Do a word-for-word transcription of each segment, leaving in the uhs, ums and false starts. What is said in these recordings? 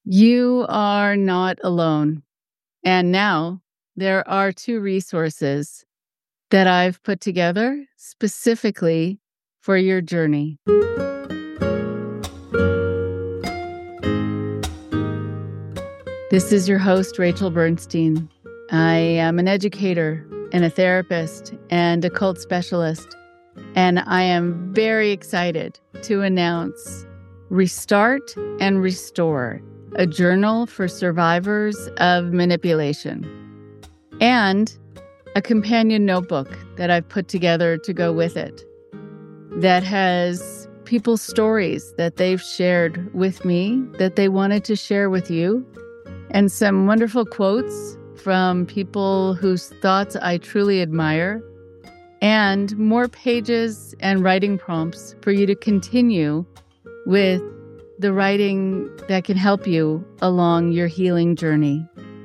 You are not alone. And now there are two resources that I've put together specifically for your journey. This is your host, Rachel Bernstein. I am an educator and a therapist and a cult specialist, and I am very excited to announce Restart and Restore, a journal for survivors of manipulation, and a companion notebook that I've put together to go with it that has people's stories that they've shared with me that they wanted to share with you, and some wonderful quotes from people whose thoughts I truly admire, and more pages and writing prompts for you to continue with the writing that can help you along your healing journey.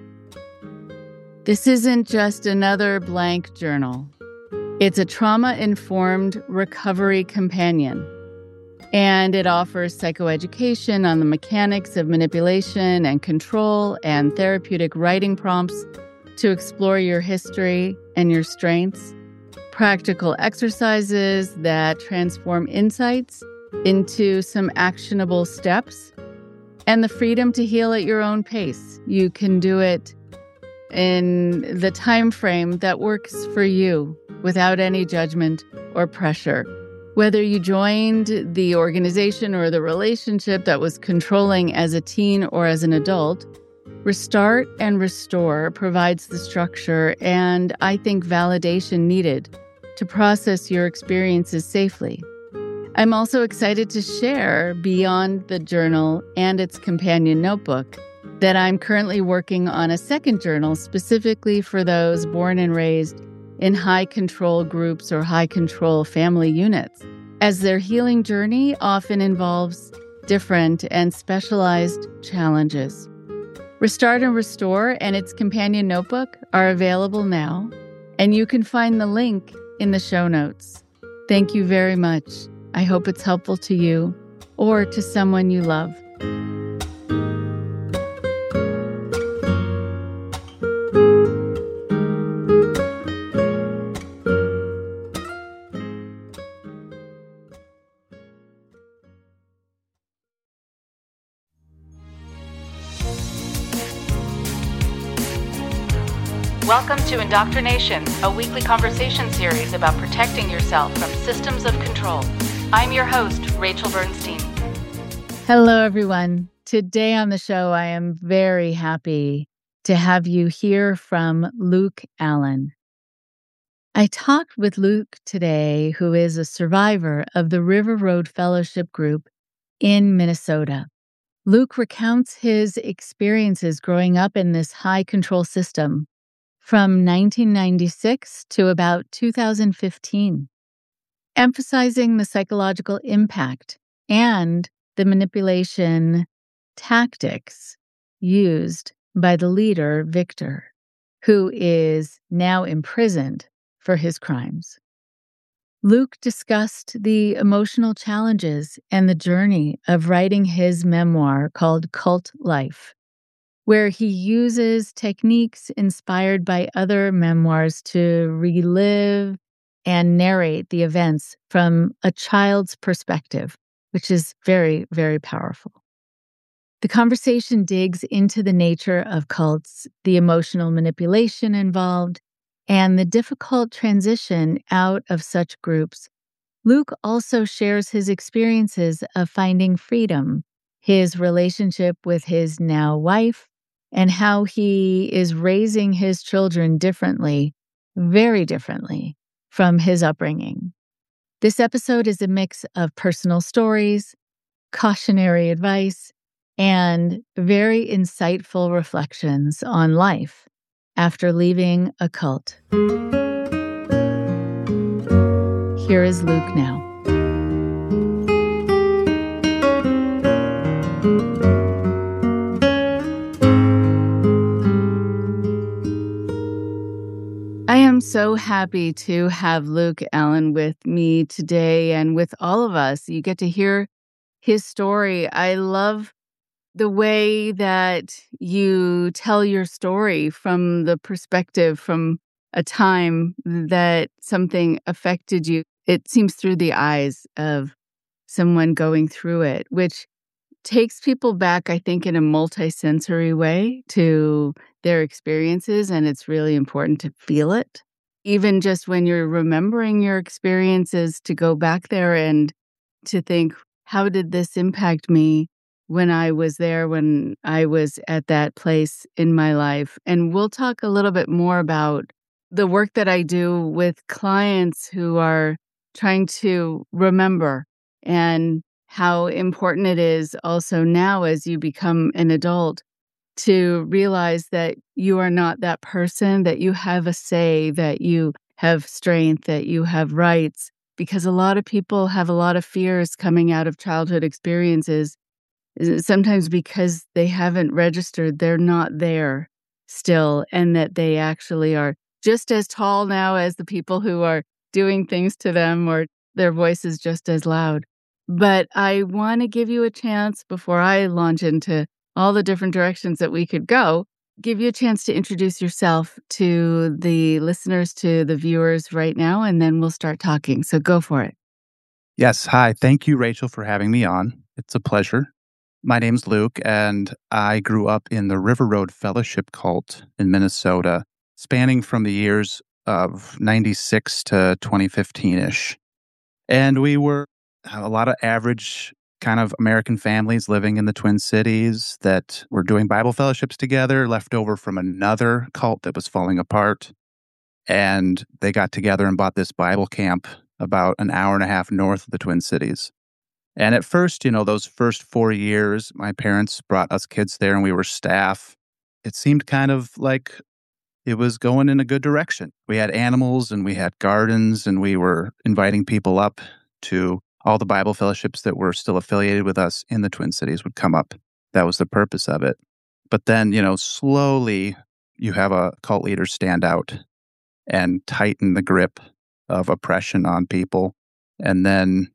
This isn't just another blank journal. It's a trauma-informed recovery companion, and it offers psychoeducation on the mechanics of manipulation and control and therapeutic writing prompts to explore your history and your strengths, practical exercises that transform insights into some actionable steps, and the freedom to heal at your own pace. You can do it in the time frame that works for you without any judgment or pressure. Whether you joined the organization or the relationship that was controlling as a teen or as an adult, Restart and Restore provides the structure and, I think, validation needed to process your experiences safely. I'm also excited to share, beyond the journal and its companion notebook, that I'm currently working on a second journal specifically for those born and raised in high control groups or high control family units, as their healing journey often involves different and specialized challenges. Restart and Restore and its companion notebook are available now, and you can find the link in the show notes. Thank you very much. I hope it's helpful to you or to someone you love. Welcome to Indoctrination, a weekly conversation series about protecting yourself from systems of control. I'm your host, Rachel Bernstein. Hello, everyone. Today on the show, I am very happy to have you hear from Luke Allen. I talked with Luke today, who is a survivor of the River Road Fellowship Group in Minnesota. Luke recounts his experiences growing up in this high control system from nineteen ninety-six to about two thousand fifteen, emphasizing the psychological impact and the manipulation tactics used by the leader, Victor, who is now imprisoned for his crimes. Luke discussed the emotional challenges and the journey of writing his memoir called Cult Life, where he uses techniques inspired by other memoirs to relive and narrate the events from a child's perspective, which is very, very powerful. The conversation digs into the nature of cults, the emotional manipulation involved, and the difficult transition out of such groups. Luke also shares his experiences of finding freedom, his relationship with his now wife, and how he is raising his children differently, very differently, from his upbringing. This episode is a mix of personal stories, cautionary advice, and very insightful reflections on life after leaving a cult. Here is Luke now. I am so happy to have Luke Allen with me today and with all of us. You get to hear his story. I love the way that you tell your story from the perspective from a time that something affected you. It seems through the eyes of someone going through it, which takes people back, I think, in a multisensory way to their experiences, and it's really important to feel it. Even just when you're remembering your experiences, to go back there and to think, how did this impact me when I was there, when I was at that place in my life? And we'll talk a little bit more about the work that I do with clients who are trying to remember, and how important it is also now as you become an adult to realize that you are not that person, that you have a say, that you have strength, that you have rights. Because a lot of people have a lot of fears coming out of childhood experiences, sometimes because they haven't registered, they're not there still, and that they actually are just as tall now as the people who are doing things to them, or their voice is just as loud. But I want to give you a chance before I launch into all the different directions that we could go, give you a chance to introduce yourself to the listeners, to the viewers right now, and then we'll start talking. So go for it. Yes. Hi. Thank you, Rachel, for having me on. It's a pleasure. My name's Luke, and I grew up in the River Road Fellowship cult in Minnesota, spanning from the years of ninety-six to twenty fifteen-ish. And we were a lot of average kind of American families living in the Twin Cities that were doing Bible fellowships together, left over from another cult that was falling apart. And they got together and bought this Bible camp about an hour and a half north of the Twin Cities. And at first, you know, those first four years, my parents brought us kids there and we were staff. It seemed kind of like it was going in a good direction. We had animals and we had gardens, and we were inviting people up to all the Bible fellowships that were still affiliated with us in the Twin Cities would come up. That was the purpose of it. But then, you know, slowly you have a cult leader stand out and tighten the grip of oppression on people. And then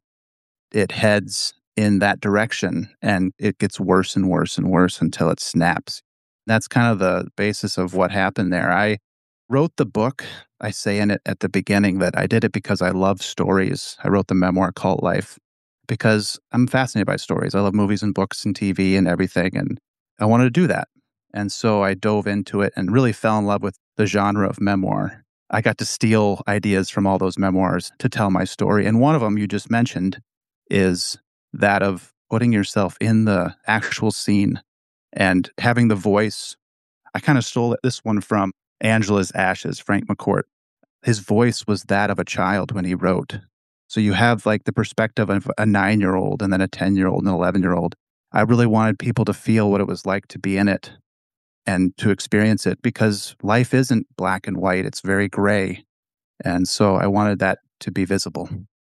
it heads in that direction, and it gets worse and worse and worse until it snaps. That's kind of the basis of what happened there. I wrote the book. I say in it at the beginning that I did it because I love stories. I wrote the memoir Cult Life because I'm fascinated by stories. I love movies and books and T V and everything, and I wanted to do that. And so I dove into it and really fell in love with the genre of memoir. I got to steal ideas from all those memoirs to tell my story. And one of them you just mentioned is that of putting yourself in the actual scene and having the voice. I kind of stole this one from Angela's Ashes, Frank McCourt. His voice was that of a child when he wrote. So you have like the perspective of a nine-year-old and then a ten-year-old and an eleven-year-old. I really wanted people to feel what it was like to be in it and to experience it, because life isn't black and white. It's very gray. And so I wanted that to be visible.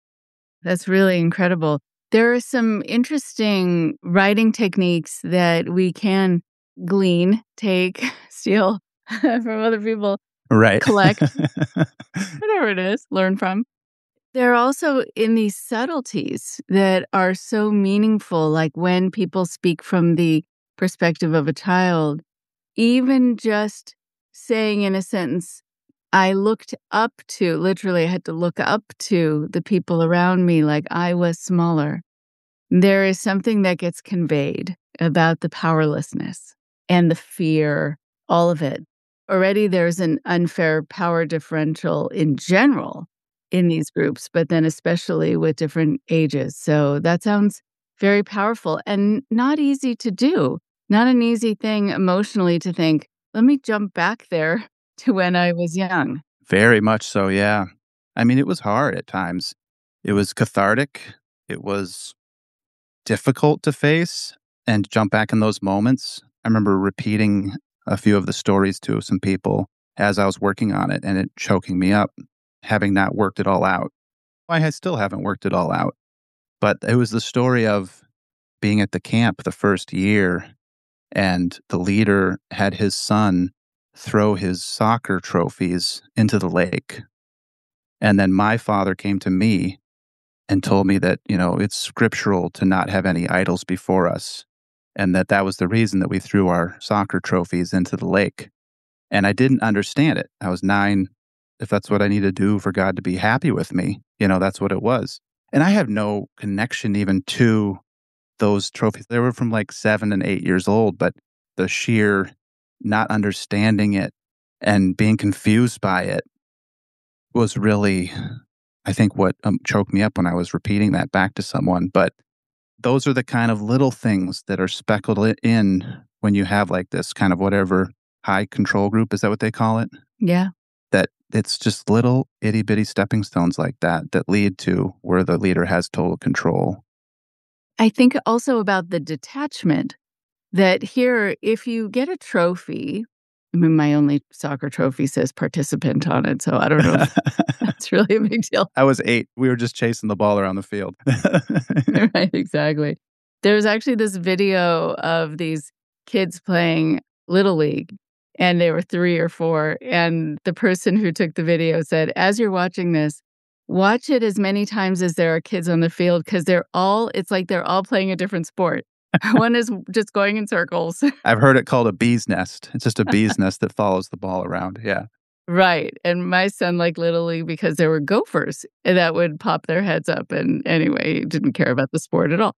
That's really incredible. There are some interesting writing techniques that we can glean, take, steal from other people, right? Collect, whatever it is, learn from. There are also in these subtleties that are so meaningful, like when people speak from the perspective of a child, even just saying in a sentence, I looked up to, literally, I had to look up to the people around me like I was smaller. There is something that gets conveyed about the powerlessness and the fear, all of it. Already there's an unfair power differential in general in these groups, but then especially with different ages. So that sounds very powerful and not easy to do. Not an easy thing emotionally to think, let me jump back there to when I was young. Very much so, yeah. I mean, it was hard at times. It was cathartic. It was difficult to face and jump back in those moments. I remember repeating a few of the stories to some people as I was working on it, and it choking me up, having not worked it all out. I still haven't worked it all out. But it was the story of being at the camp the first year, and the leader had his son throw his soccer trophies into the lake. And then my father came to me and told me that, you know, it's scriptural to not have any idols before us. and that that was the reason that we threw our soccer trophies into the lake. And I didn't understand it. I was nine. If that's what I need to do for God to be happy with me, you know, that's what it was. And I have no connection even to those trophies. They were from like seven and eight years old, but the sheer not understanding it and being confused by it was really, I think, what um, choked me up when I was repeating that back to someone. But those are the kind of little things that are speckled in when you have like this kind of whatever high control group. Is that what they call it? Yeah. That it's just little itty bitty stepping stones like that that lead to where the leader has total control. I think also about the detachment that here, if you get a trophy, I mean, my only soccer trophy says participant on it, so I don't know if that's really a big deal. I was eight. We were just chasing the ball around the field. Right, exactly. There's actually this video of these kids playing Little League, and they were three or four, and the person who took the video said, as you're watching this, watch it as many times as there are kids on the field, because they're all, it's like they're all playing a different sport. One is just going in circles. I've heard it called a bee's nest. It's just a bee's nest that follows the ball around. Yeah. Right. And my son liked Little League because there were gophers that would pop their heads up. And anyway, he didn't care about the sport at all.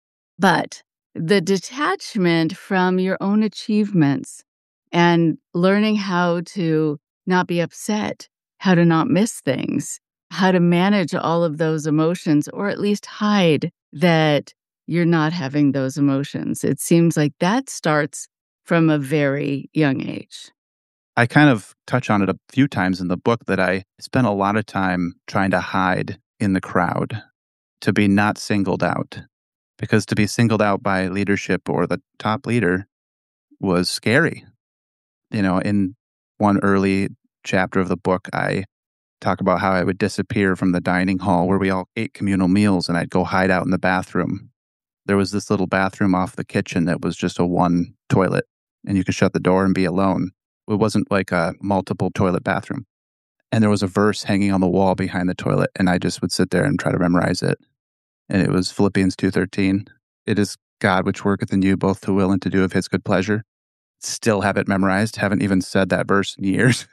But the detachment from your own achievements and learning how to not be upset, how to not miss things, how to manage all of those emotions, or at least hide that you're not having those emotions. It seems like that starts from a very young age. I kind of touch on it a few times in the book that I spent a lot of time trying to hide in the crowd, to be not singled out. Because to be singled out by leadership or the top leader was scary. You know, in one early chapter of the book, I talk about how I would disappear from the dining hall where we all ate communal meals, and I'd go hide out in the bathroom. There was this little bathroom off the kitchen that was just a one toilet, and you could shut the door and be alone. It wasn't like a multiple toilet bathroom. And there was a verse hanging on the wall behind the toilet, and I just would sit there and try to memorize it. And it was Philippians two thirteen. It is God which worketh in you both to will and to do of his good pleasure. Still have it memorized. Haven't even said that verse in years.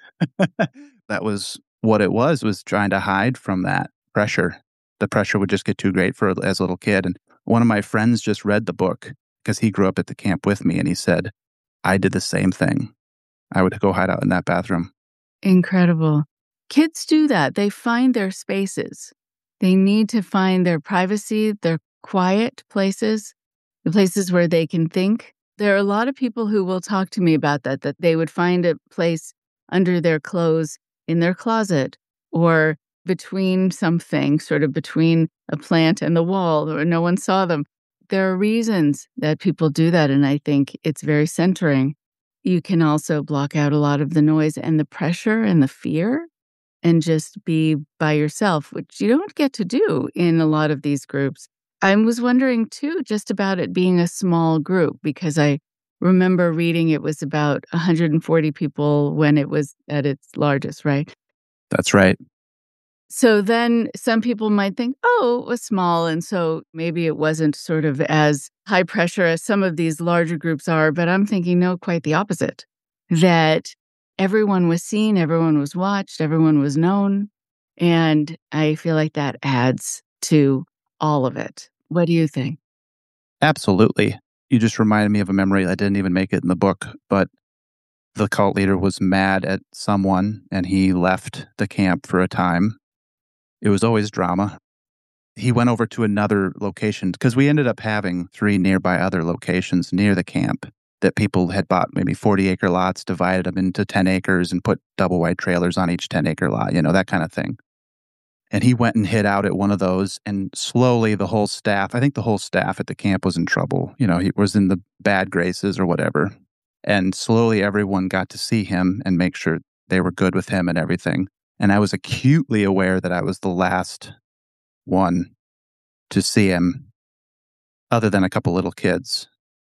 That was what it was, was trying to hide from that pressure. The pressure would just get too great for as a little kid. And one of my friends just read the book because he grew up at the camp with me, and he said, I did the same thing. I would go hide out in that bathroom. Incredible. Kids do that. They find their spaces. They need to find their privacy, their quiet places, the places where they can think. There are a lot of people who will talk to me about that, that they would find a place under their clothes in their closet or between something, sort of between a plant and the wall, or no one saw them. There are reasons that people do that, and I think it's very centering. You can also block out a lot of the noise and the pressure and the fear and just be by yourself, which you don't get to do in a lot of these groups. I was wondering, too, just about it being a small group, because I remember reading it was about one hundred forty people when it was at its largest, right? That's right. So then some people might think, oh, it was small, and so maybe it wasn't sort of as high pressure as some of these larger groups are. But I'm thinking, no, quite the opposite, that everyone was seen, everyone was watched, everyone was known. And I feel like that adds to all of it. What do you think? Absolutely. You just reminded me of a memory. I didn't even make it in the book, but the cult leader was mad at someone and he left the camp for a time. It was always drama. He went over to another location because we ended up having three nearby other locations near the camp that people had bought maybe forty acre lots, divided them into ten acres and put double wide trailers on each ten acre lot, you know, that kind of thing. And he went and hid out at one of those, and slowly the whole staff, I think the whole staff at the camp was in trouble. You know, he was in the bad graces or whatever. And slowly everyone got to see him and make sure they were good with him and everything. And I was acutely aware that I was the last one to see him, other than a couple little kids.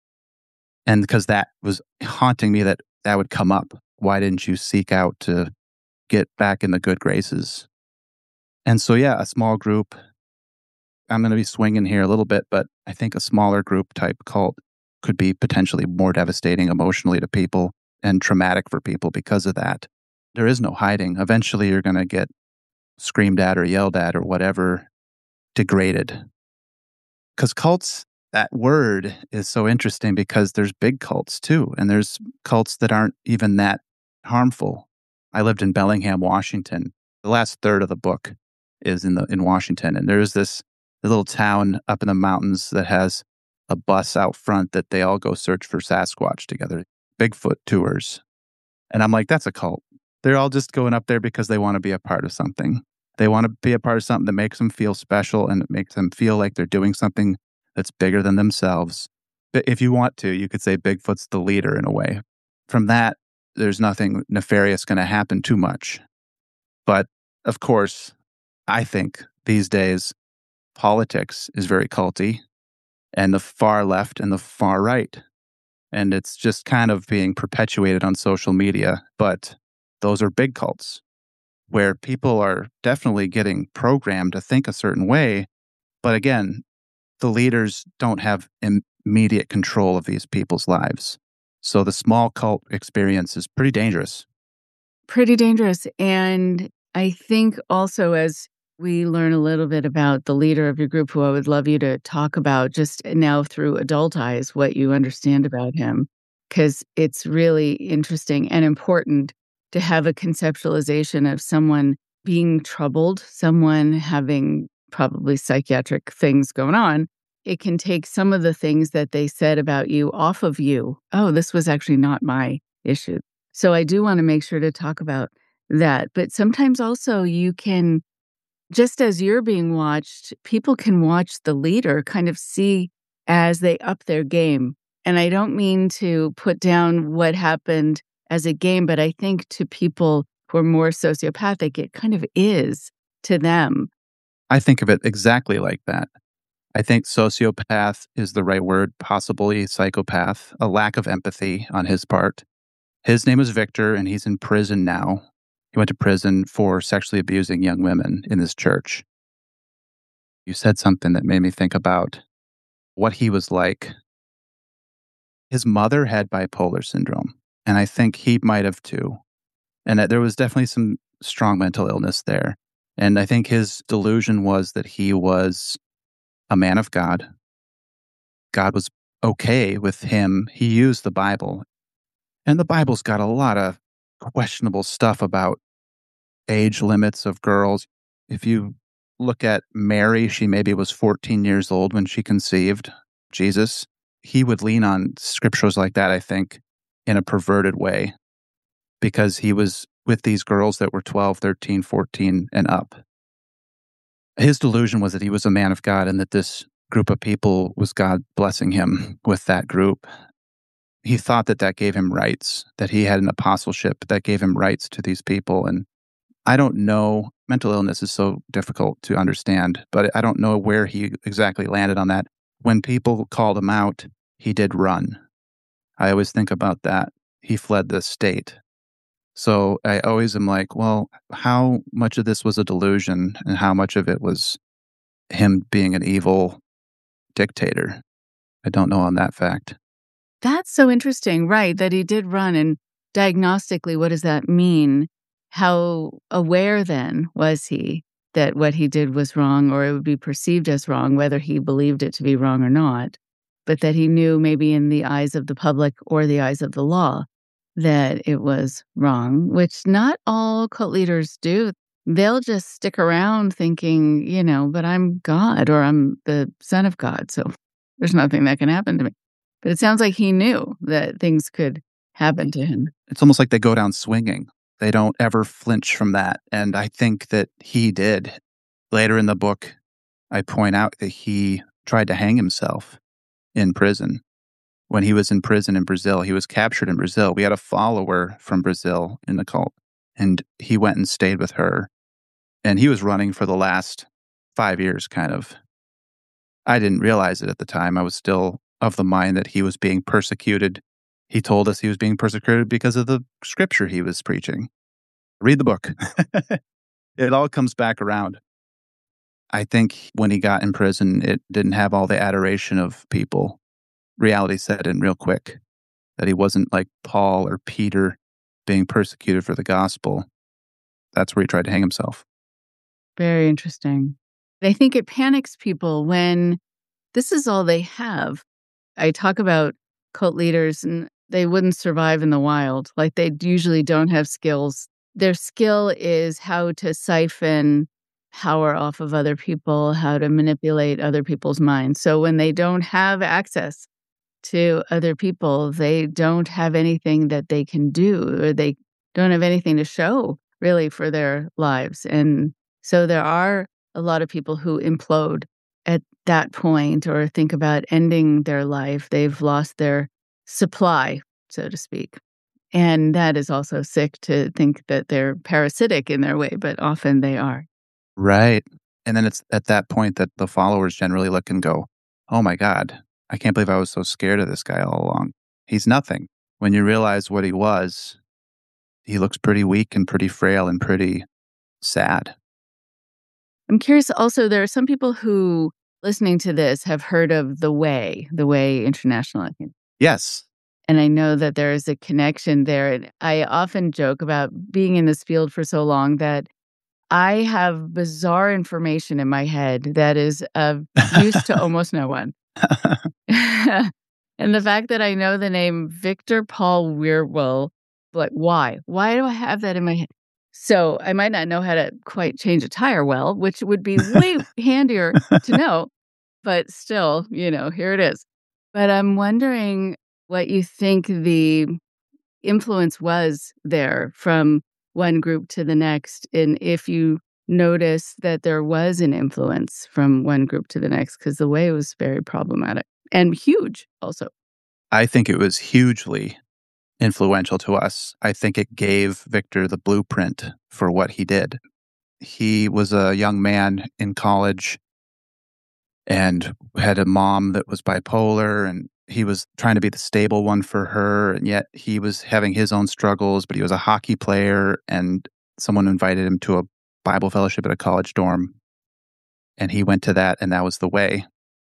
And because that was haunting me, that that would come up. Why didn't you seek out to get back in the good graces? And so, yeah, a small group. I'm going to be swinging here a little bit, but I think a smaller group type cult could be potentially more devastating emotionally to people and traumatic for people because of that. There is no hiding. Eventually, you're going to get screamed at or yelled at or whatever, degraded. Because cults, that word is so interesting because there's big cults too, and there's cults that aren't even that harmful. I lived in Bellingham, Washington. The last third of the book is in the in Washington, and there's this little town up in the mountains that has a bus out front that they all go search for Sasquatch together, Bigfoot tours. And I'm like, that's a cult. They're all just going up there because they want to be a part of something. They want to be a part of something that makes them feel special and it makes them feel like they're doing something that's bigger than themselves. But if you want to, you could say Bigfoot's the leader in a way. From that, there's nothing nefarious going to happen too much. But of course, I think these days, politics is very culty, and the far left and the far right. And it's just kind of being perpetuated on social media. But those are big cults where people are definitely getting programmed to think a certain way. But again, the leaders don't have immediate control of these people's lives. So the small cult experience is pretty dangerous. Pretty dangerous. And I think also as we learn a little bit about the leader of your group, who I would love you to talk about just now through adult eyes, what you understand about him, because it's really interesting and important to have a conceptualization of someone being troubled, someone having probably psychiatric things going on. It can take some of the things that they said about you off of you. Oh, this was actually not my issue. So I do want to make sure to talk about that. But sometimes also you can, just as you're being watched, people can watch the leader kind of see as they up their game. And I don't mean to put down what happened as a game, but I think to people who are more sociopathic, it kind of is to them. I think of it exactly like that. I think sociopath is the right word, possibly psychopath, a lack of empathy on his part. His name is Victor, and he's in prison now. He went to prison for sexually abusing young women in this church. You said something that made me think about what he was like. His mother had bipolar syndrome, and I think he might have too. And that there was definitely some strong mental illness there. And I think his delusion was that he was a man of God. God was okay with him. He used the Bible. And the Bible's got a lot of questionable stuff about age limits of girls. If you look at Mary, she maybe was fourteen years old when she conceived Jesus. He would lean on scriptures like that, I think, in a perverted way, because he was with these girls that were twelve, thirteen, fourteen, and up. His delusion was that he was a man of God and that this group of people was God blessing him with that group. He thought that that gave him rights, that he had an apostleship that gave him rights to these people. And I don't know, mental illness is so difficult to understand, but I don't know where he exactly landed on that. When people called him out, he did run. I always think about that. He fled the state. So I always am like, well, how much of this was a delusion and how much of it was him being an evil dictator? I don't know on that fact. That's so interesting, right? That he did run. And diagnostically, what does that mean? How aware then was he that what he did was wrong, or it would be perceived as wrong, whether he believed it to be wrong or not, but that he knew maybe in the eyes of the public or the eyes of the law that it was wrong, which not all cult leaders do. They'll just stick around thinking, you know, but I'm God or I'm the son of God, so there's nothing that can happen to me. But it sounds like he knew that things could happen to him. It's almost like they go down swinging. They don't ever flinch from that. And I think that he did. Later in the book, I point out that he tried to hang himself in prison. When he was in prison in Brazil, he was captured in Brazil. We had a follower from Brazil in the cult, and he went and stayed with her. And he was running for the last five years, kind of. I didn't realize it at the time. I was still of the mind that he was being persecuted. He told us he was being persecuted because of the scripture he was preaching. Read the book. It all comes back around. I think when he got in prison, it didn't have all the adoration of people. reality set in real quick, that he wasn't like Paul or Peter being persecuted for the gospel. That's where he tried to hang himself. Very interesting. I think it panics people when this is all they have. I talk about cult leaders and they wouldn't survive in the wild. Like they usually don't have skills. Their skill is how to siphon power off of other people, how to manipulate other people's minds. So when they don't have access to other people, they don't have anything that they can do, or they don't have anything to show really for their lives. And so there are a lot of people who implode at that point or think about ending their life. They've lost their supply, so to speak. And that is also sick to think that they're parasitic in their way, but often they are. Right. And then it's at that point that the followers generally look and go, oh my God, I can't believe I was so scared of this guy all along. He's nothing. When you realize what he was, he looks pretty weak and pretty frail and pretty sad. I'm curious also, there are some people who, listening to this, have heard of The Way, The Way International, I think. Yes. And I know that there is a connection there. And I often joke about being in this field for so long that I have bizarre information in my head that is of use to almost no one. And the fact that I know the name Victor Paul Wierwille, like, why? Why do I have that in my head? So I might not know how to quite change a tire well, which would be way handier to know. But still, you know, here it is. But I'm wondering what you think the influence was there from one group to the next, and if you notice that there was an influence from one group to the next, because the way was very problematic and huge also. I think it was hugely influential to us. I think it gave Victor the blueprint for what he did. He was a young man in college and had a mom that was bipolar, and he was trying to be the stable one for her, and yet he was having his own struggles, but he was a hockey player, and someone invited him to a Bible fellowship at a college dorm, and he went to that, and that was the way.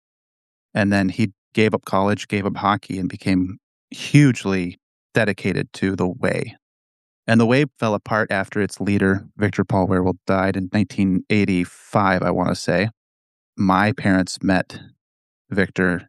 And then he gave up college, gave up hockey, and became hugely dedicated to the way. And the way fell apart after its leader, Victor Paul Wierwille, died in nineteen eighty-five, I want to say. My parents met Victor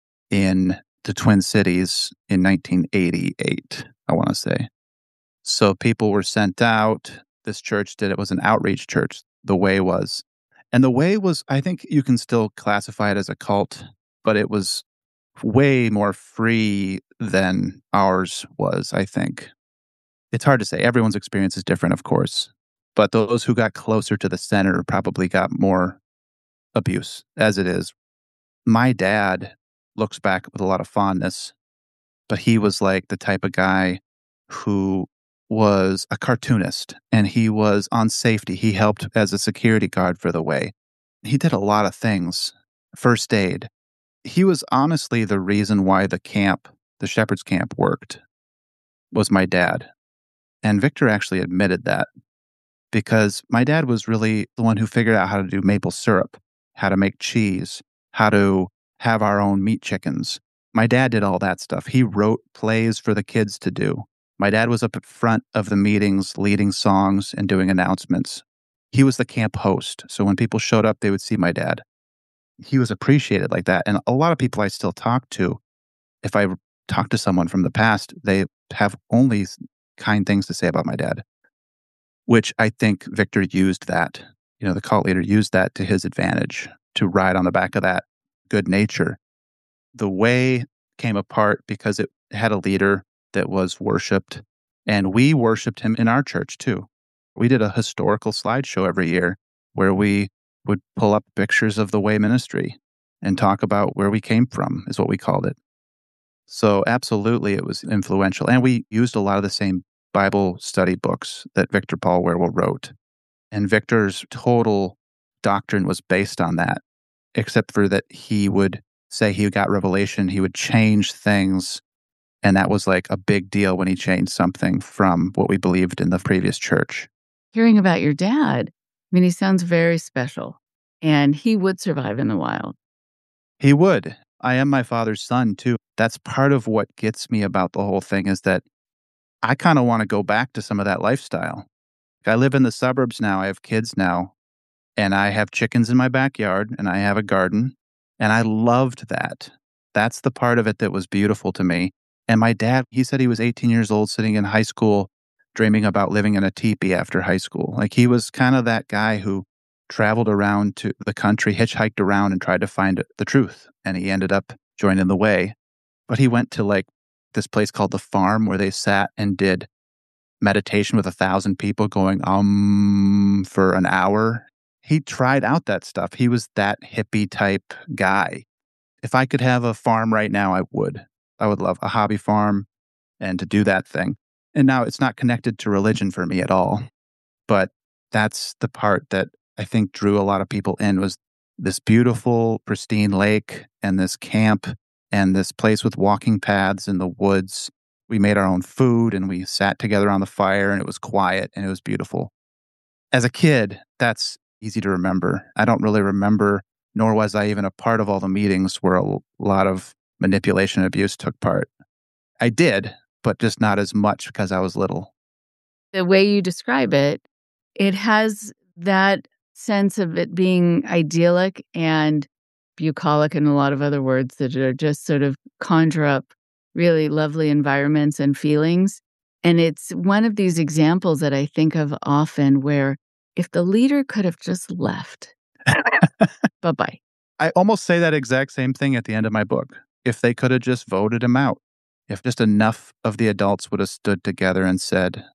in the Twin Cities in nineteen eighty-eight, I want to say. So people were sent out. This church did it. Was an outreach church. The Way was. And the Way was, I think you can still classify it as a cult, but it was way more free than ours was, I think. It's hard to say. Everyone's experience is different, of course. But those who got closer to the center probably got more abuse, as it is. My dad looks back with a lot of fondness, but he was like the type of guy who was a cartoonist, and he was on safety. He helped as a security guard for the Way. He did a lot of things. First aid. He was honestly the reason why the camp, the Shepherd's Camp, worked, was my dad. And Victor actually admitted that, because my dad was really the one who figured out how to do maple syrup, how to make cheese, how to have our own meat chickens. My dad did all that stuff. He wrote plays for the kids to do. My dad was up at front of the meetings, leading songs and doing announcements. He was the camp host. So when people showed up, they would see my dad. He was appreciated like that. And a lot of people I still talk to, if I talk to someone from the past, they have only kind things to say about my dad, which I think Victor used that. You know, the cult leader used that to his advantage, to ride on the back of that good nature. The Way came apart because it had a leader that was worshipped, and we worshipped him in our church too. We did a historical slideshow every year where we would pull up pictures of the Way ministry and talk about where we came from, is what we called it. So absolutely it was influential. And we used a lot of the same Bible study books that Victor Paul Wierwille wrote. And Victor's total doctrine was based on that, except for that he would say he got revelation, he would change things. And that was like a big deal when he changed something from what we believed in the previous church. Hearing about your dad, I mean, he sounds very special, and he would survive in the wild. He would. I am my father's son too. That's part of what gets me about the whole thing is that I kind of want to go back to some of that lifestyle. I live in the suburbs now. I have kids now, and I have chickens in my backyard, and I have a garden, and I loved that. That's the part of it that was beautiful to me. And my dad, he said he was eighteen years old sitting in high school dreaming about living in a teepee after high school. Like he was kind of that guy who traveled around to the country, hitchhiked around and tried to find the truth. And he ended up joining the way. But he went to like this place called The Farm where they sat and did meditation with a thousand people going um for an hour. He tried out that stuff. He was that hippie type guy. If I could have a farm right now, I would. I would love a hobby farm and to do that thing. And now it's not connected to religion for me at all. But that's the part that I think drew a lot of people in was this beautiful, pristine lake and this camp and this place with walking paths in the woods. We made our own food and we sat together on the fire and it was quiet and it was beautiful. As a kid, that's easy to remember. I don't really remember, nor was I even a part of all the meetings where a lot of manipulation and abuse took part. I did, but just not as much because I was little. The way you describe it, it has that sense of it being idyllic and bucolic and a lot of other words that are just sort of conjure up really lovely environments and feelings. And it's one of these examples that I think of often where if the leader could have just left, bye-bye. I almost say that exact same thing at the end of my book. If they could have just voted him out, if just enough of the adults would have stood together and said,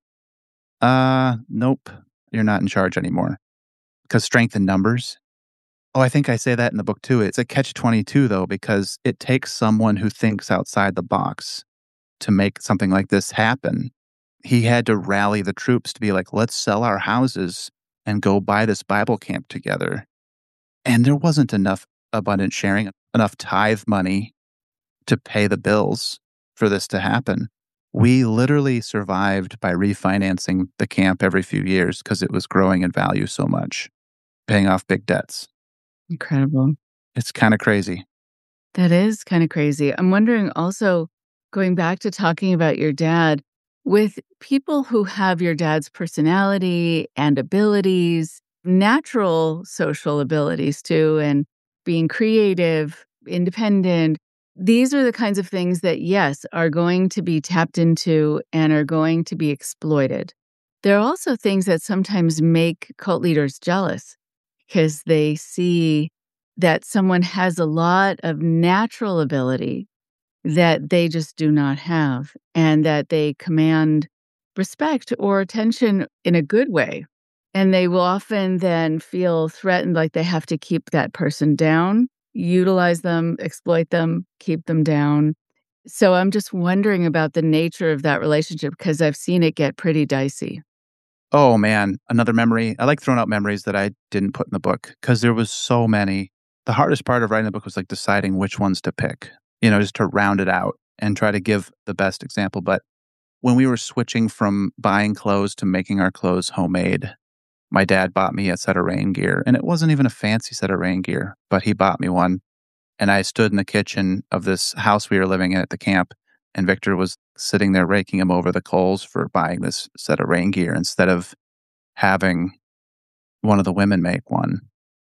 uh, nope, you're not in charge anymore. Because strength in numbers. Oh, I think I say that in the book too. It's a catch twenty-two though, because it takes someone who thinks outside the box to make something like this happen. He had to rally the troops to be like, let's sell our houses and go buy this Bible camp together. And there wasn't enough abundant sharing, enough tithe money to pay the bills for this to happen. We literally survived by refinancing the camp every few years because it was growing in value so much, paying off big debts. Incredible. It's kind of crazy. That is kind of crazy. I'm wondering also, going back to talking about your dad, with people who have your dad's personality and abilities, natural social abilities too, and being creative, independent, these are the kinds of things that, yes, are going to be tapped into and are going to be exploited. There are also things that sometimes make cult leaders jealous because they see that someone has a lot of natural ability that they just do not have, and that they command respect or attention in a good way. And they will often then feel threatened, like they have to keep that person down, utilize them, exploit them, keep them down. So I'm just wondering about the nature of that relationship because I've seen it get pretty dicey. Oh man, another memory. I like throwing out memories that I didn't put in the book because there was so many. The hardest part of writing the book was like deciding which ones to pick, you know, just to round it out and try to give the best example. But when we were switching from buying clothes to making our clothes homemade, my dad bought me a set of rain gear, and it wasn't even a fancy set of rain gear, but he bought me one. And I stood in the kitchen of this house we were living in at the camp, and Victor was sitting there raking him over the coals for buying this set of rain gear instead of having one of the women make one.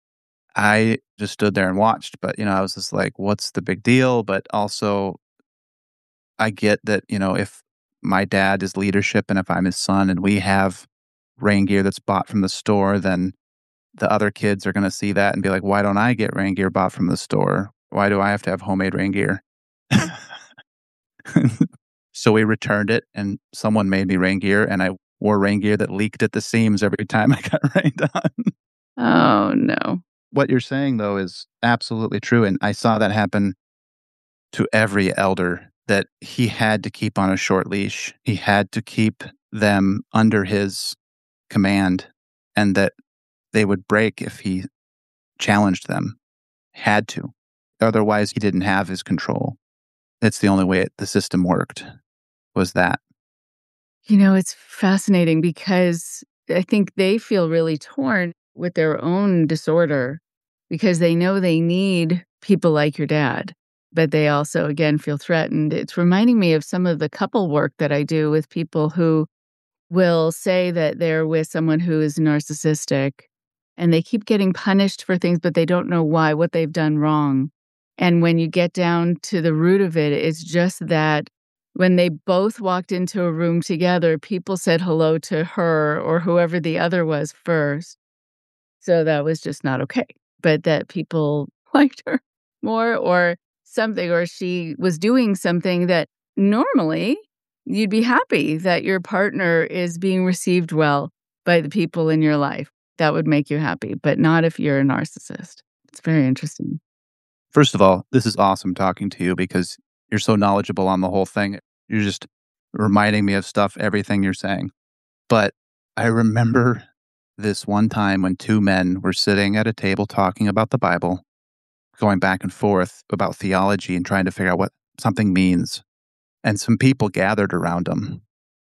I just stood there and watched, but, you know, I was just like, what's the big deal? But also, I get that, you know, if my dad is leadership and if I'm his son and we have rain gear that's bought from the store, then the other kids are going to see that and be like, why don't I get rain gear bought from the store? Why do I have to have homemade rain gear? So we returned it and someone made me rain gear, and I wore rain gear that leaked at the seams every time I got rained on. Oh, no. What you're saying, though, is absolutely true. And I saw that happen to every elder, that he had to keep on a short leash. He had to keep them under his command, and that they would break if he challenged them. Had to. Otherwise, he didn't have his control. That's the only way it, the system worked, was that. You know, it's fascinating because I think they feel really torn with their own disorder because they know they need people like your dad. but they also, again, feel threatened. It's reminding me of some of the couple work that I do with people who will say that they're with someone who is narcissistic and they keep getting punished for things, but they don't know why, what they've done wrong. And when you get down to the root of it, it's just that when they both walked into a room together, people said hello to her or whoever the other was first. So that was just not okay. But that people liked her more or something, or she was doing something that normally you'd be happy that your partner is being received well by the people in your life. That would make you happy, but not if you're a narcissist. It's very interesting. First of all, this is awesome talking to you because you're so knowledgeable on the whole thing. You're just reminding me of stuff, everything you're saying. But I remember this one time when two men were sitting at a table talking about the Bible, going back and forth about theology and trying to figure out what something means. And some people gathered around them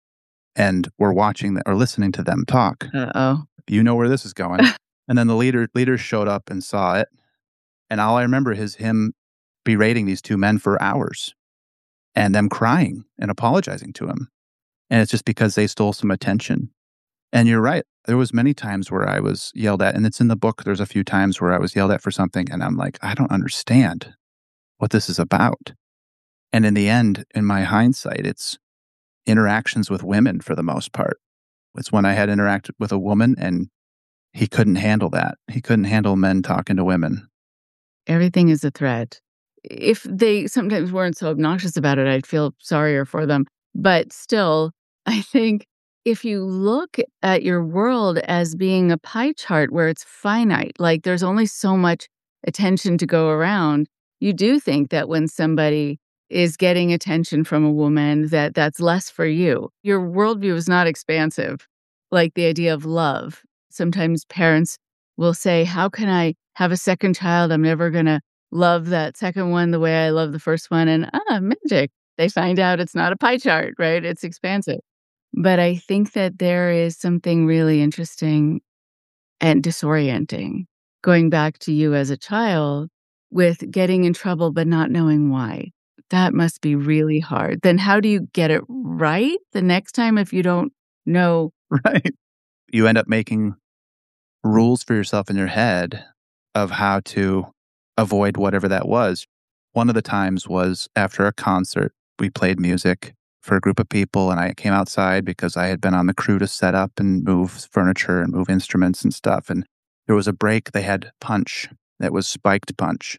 and were watching the, or listening to them talk. Uh-oh. You know where this is going. And then the leader leader showed up and saw it. And all I remember is him berating these two men for hours and them crying and apologizing to him. And it's just because they stole some attention. And you're right. There was many times where I was yelled at, and it's in the book. There's a few times where I was yelled at for something, and I'm like, I don't understand what this is about. And in the end, in my hindsight, it's interactions with women for the most part. It's when I had interacted with a woman, and he couldn't handle that. He couldn't handle men talking to women. Everything is a threat. If they sometimes weren't so obnoxious about it, I'd feel sorrier for them. But still, I think if you look at your world as being a pie chart where it's finite, like there's only so much attention to go around, you do think that when somebody is getting attention from a woman, that that's less for you. Your worldview is not expansive, like the idea of love. Sometimes parents will say, how can I have a second child? I'm never going to love that second one the way I love the first one. And ah, magic. They find out it's not a pie chart, right? It's expansive. But I think that there is something really interesting and disorienting, going back to you as a child, with getting in trouble but not knowing why. That must be really hard. Then how do you get it right the next time if you don't know? Right. You end up making rules for yourself in your head of how to avoid whatever that was. One of the times was after a concert, we played music for a group of people, and I came outside because I had been on the crew to set up and move furniture and move instruments and stuff. And there was a break. They had punch that was spiked punch.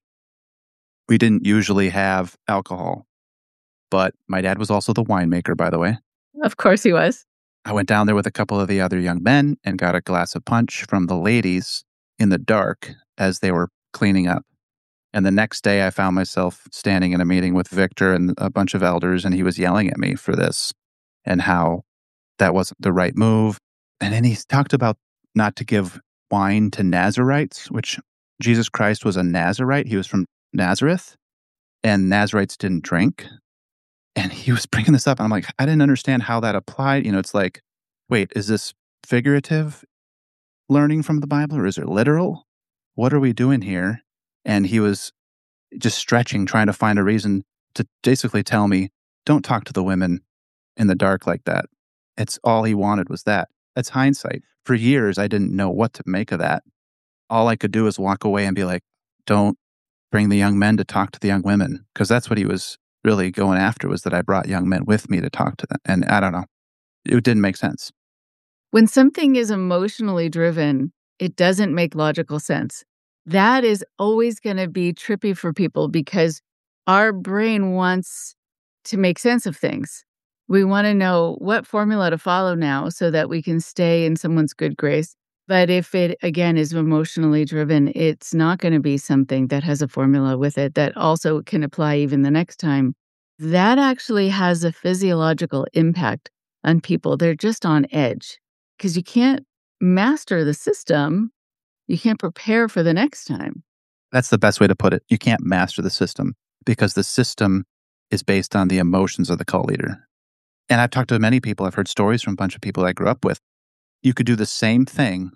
We didn't usually have alcohol, but my dad was also the winemaker, by the way. Of course he was. I went down there with a couple of the other young men and got a glass of punch from the ladies in the dark as they were cleaning up. And the next day I found myself standing in a meeting with Victor and a bunch of elders, and he was yelling at me for this and how that wasn't the right move. And then he talked about not to give wine to Nazarites, which Jesus Christ was a Nazarite. He was from Nazareth, and Nazarites didn't drink. And he was bringing this up, and I'm like, I didn't understand how that applied. You know, it's like, wait, is this figurative learning from the Bible, or is it literal? What are we doing here? And he was just stretching, trying to find a reason to basically tell me, don't talk to the women in the dark like that. It's all he wanted was that. That's hindsight. For years, I didn't know what to make of that. All I could do was walk away and be like, don't bring the young men to talk to the young women. Because that's what he was really going after, was that I brought young men with me to talk to them. And I don't know. It didn't make sense. When something is emotionally driven, it doesn't make logical sense. That is always going to be trippy for people because our brain wants to make sense of things. We want to know what formula to follow now so that we can stay in someone's good grace. But if it, again, is emotionally driven, it's not going to be something that has a formula with it that also can apply even the next time. That actually has a physiological impact on people. They're just on edge because you can't master the system. You can't prepare for the next time. That's the best way to put it. You can't master the system because the system is based on the emotions of the cult leader. And I've talked to many people. I've heard stories from a bunch of people I grew up with. You could do the same thing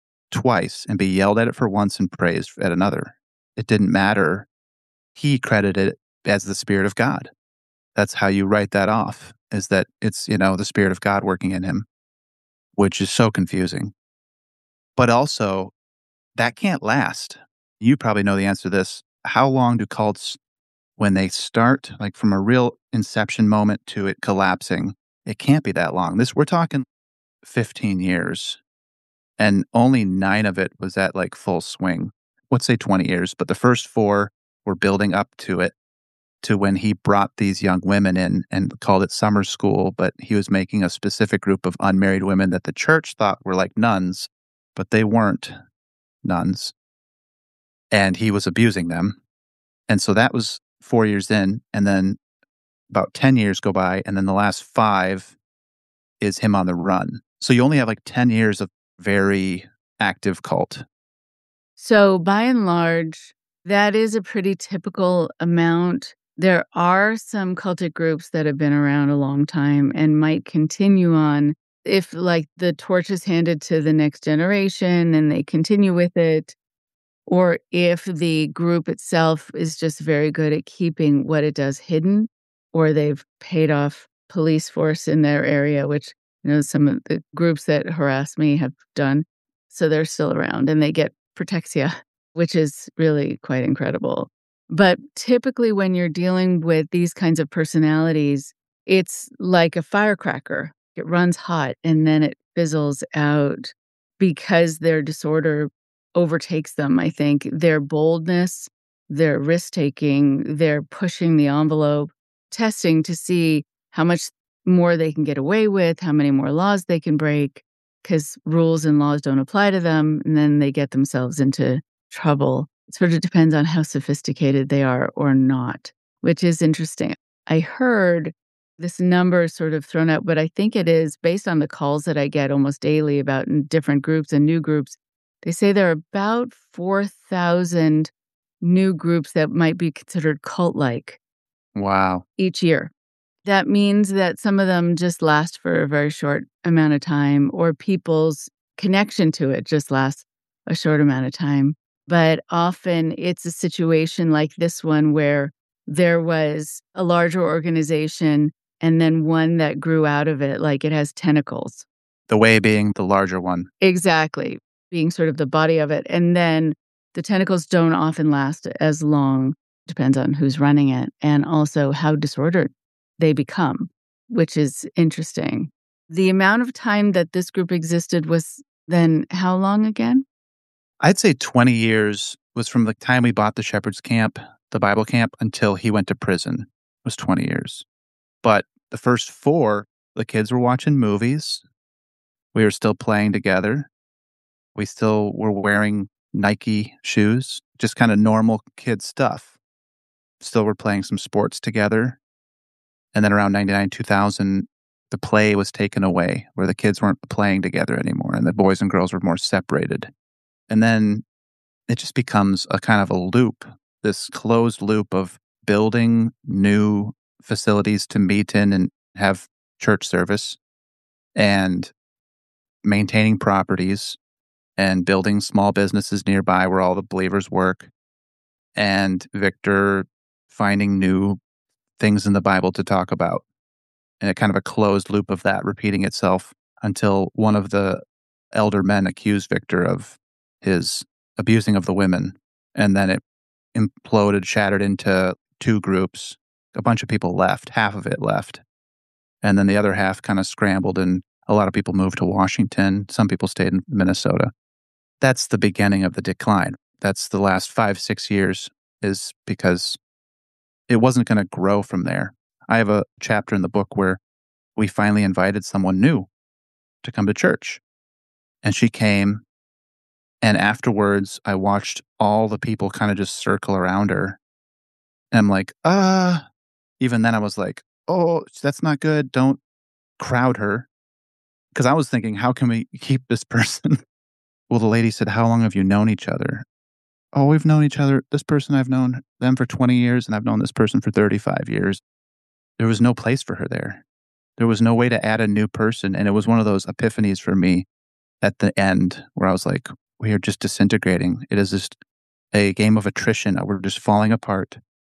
twice and be yelled at it for once and praised at another. It didn't matter. He credited as the Spirit of God. That's how you write that off, is that it's, you know, the Spirit of God working in him, which is so confusing. But also, that can't last. You probably know the answer to this. How long do cults, when they start, like from a real inception moment to it collapsing, it can't be that long. This, we're talking fifteen years, and only nine of it was at like full swing. Let's say twenty years, but the first four were building up to it, to when he brought these young women in and called it summer school, but he was making a specific group of unmarried women that the church thought were like nuns, but they weren't nuns. And he was abusing them. And so that was four years in, and then about ten years go by, and then the last five is him on the run. So you only have like ten years of very active cult. So by and large, that is a pretty typical amount. There are some cultic groups that have been around a long time and might continue on if, like, the torch is handed to the next generation and they continue with it, or if the group itself is just very good at keeping what it does hidden, or they've paid off police force in their area, which, you know, some of the groups that harass me have done. So they're still around and they get protexia, which is really quite incredible. But typically when you're dealing with these kinds of personalities, it's like a firecracker. It runs hot and then it fizzles out because their disorder overtakes them, I think. Their boldness, their risk-taking, their pushing the envelope, testing to see how much more they can get away with, how many more laws they can break, because rules and laws don't apply to them, and then they get themselves into trouble. It sort of depends on how sophisticated they are or not, which is interesting. I heard this number sort of thrown out, but I think it is based on the calls that I get almost daily about different groups and new groups. They say there are about four thousand new groups that might be considered cult-like. Wow. Each year. That means that some of them just last for a very short amount of time, or people's connection to it just lasts a short amount of time. But often it's a situation like this one where there was a larger organization and then one that grew out of it, like it has tentacles. The way being the larger one. Exactly. Being sort of the body of it. And then the tentacles don't often last as long. Depends on who's running it and also how disordered they become, which is interesting. The amount of time that this group existed was then how long again? I'd say twenty years was from the time we bought the Shepherd's Camp, the Bible camp, until he went to prison. It was twenty years. But the first four, the kids were watching movies. We were still playing together. We still were wearing Nike shoes, just kind of normal kid stuff. Still were playing some sports together. And then around ninety-nine, two thousand, the play was taken away where the kids weren't playing together anymore and the boys and girls were more separated. And then it just becomes a kind of a loop, this closed loop of building new facilities to meet in and have church service and maintaining properties and building small businesses nearby where all the believers work, and Victor finding new things in the Bible to talk about. And a kind of a closed loop of that repeating itself until one of the elder men accused Victor of his abusing of the women. And then it imploded, shattered into two groups. A bunch of people left, half of it left. And then the other half kind of scrambled, and a lot of people moved to Washington. Some people stayed in Minnesota. That's the beginning of the decline. That's the last five, six years, is because it wasn't going to grow from there. I have a chapter in the book where we finally invited someone new to come to church. And she came, and afterwards I watched all the people kind of just circle around her. And I'm like, uh, even then I was like, oh, that's not good. Don't crowd her. Because I was thinking, how can we keep this person? Well, the lady said, how long have you known each other? Oh, we've known each other. This person, I've known them for twenty years, and I've known this person for thirty-five years. There was no place for her there. There was no way to add a new person. And it was one of those epiphanies for me at the end where I was like, we are just disintegrating. It is just a game of attrition. We're just falling apart.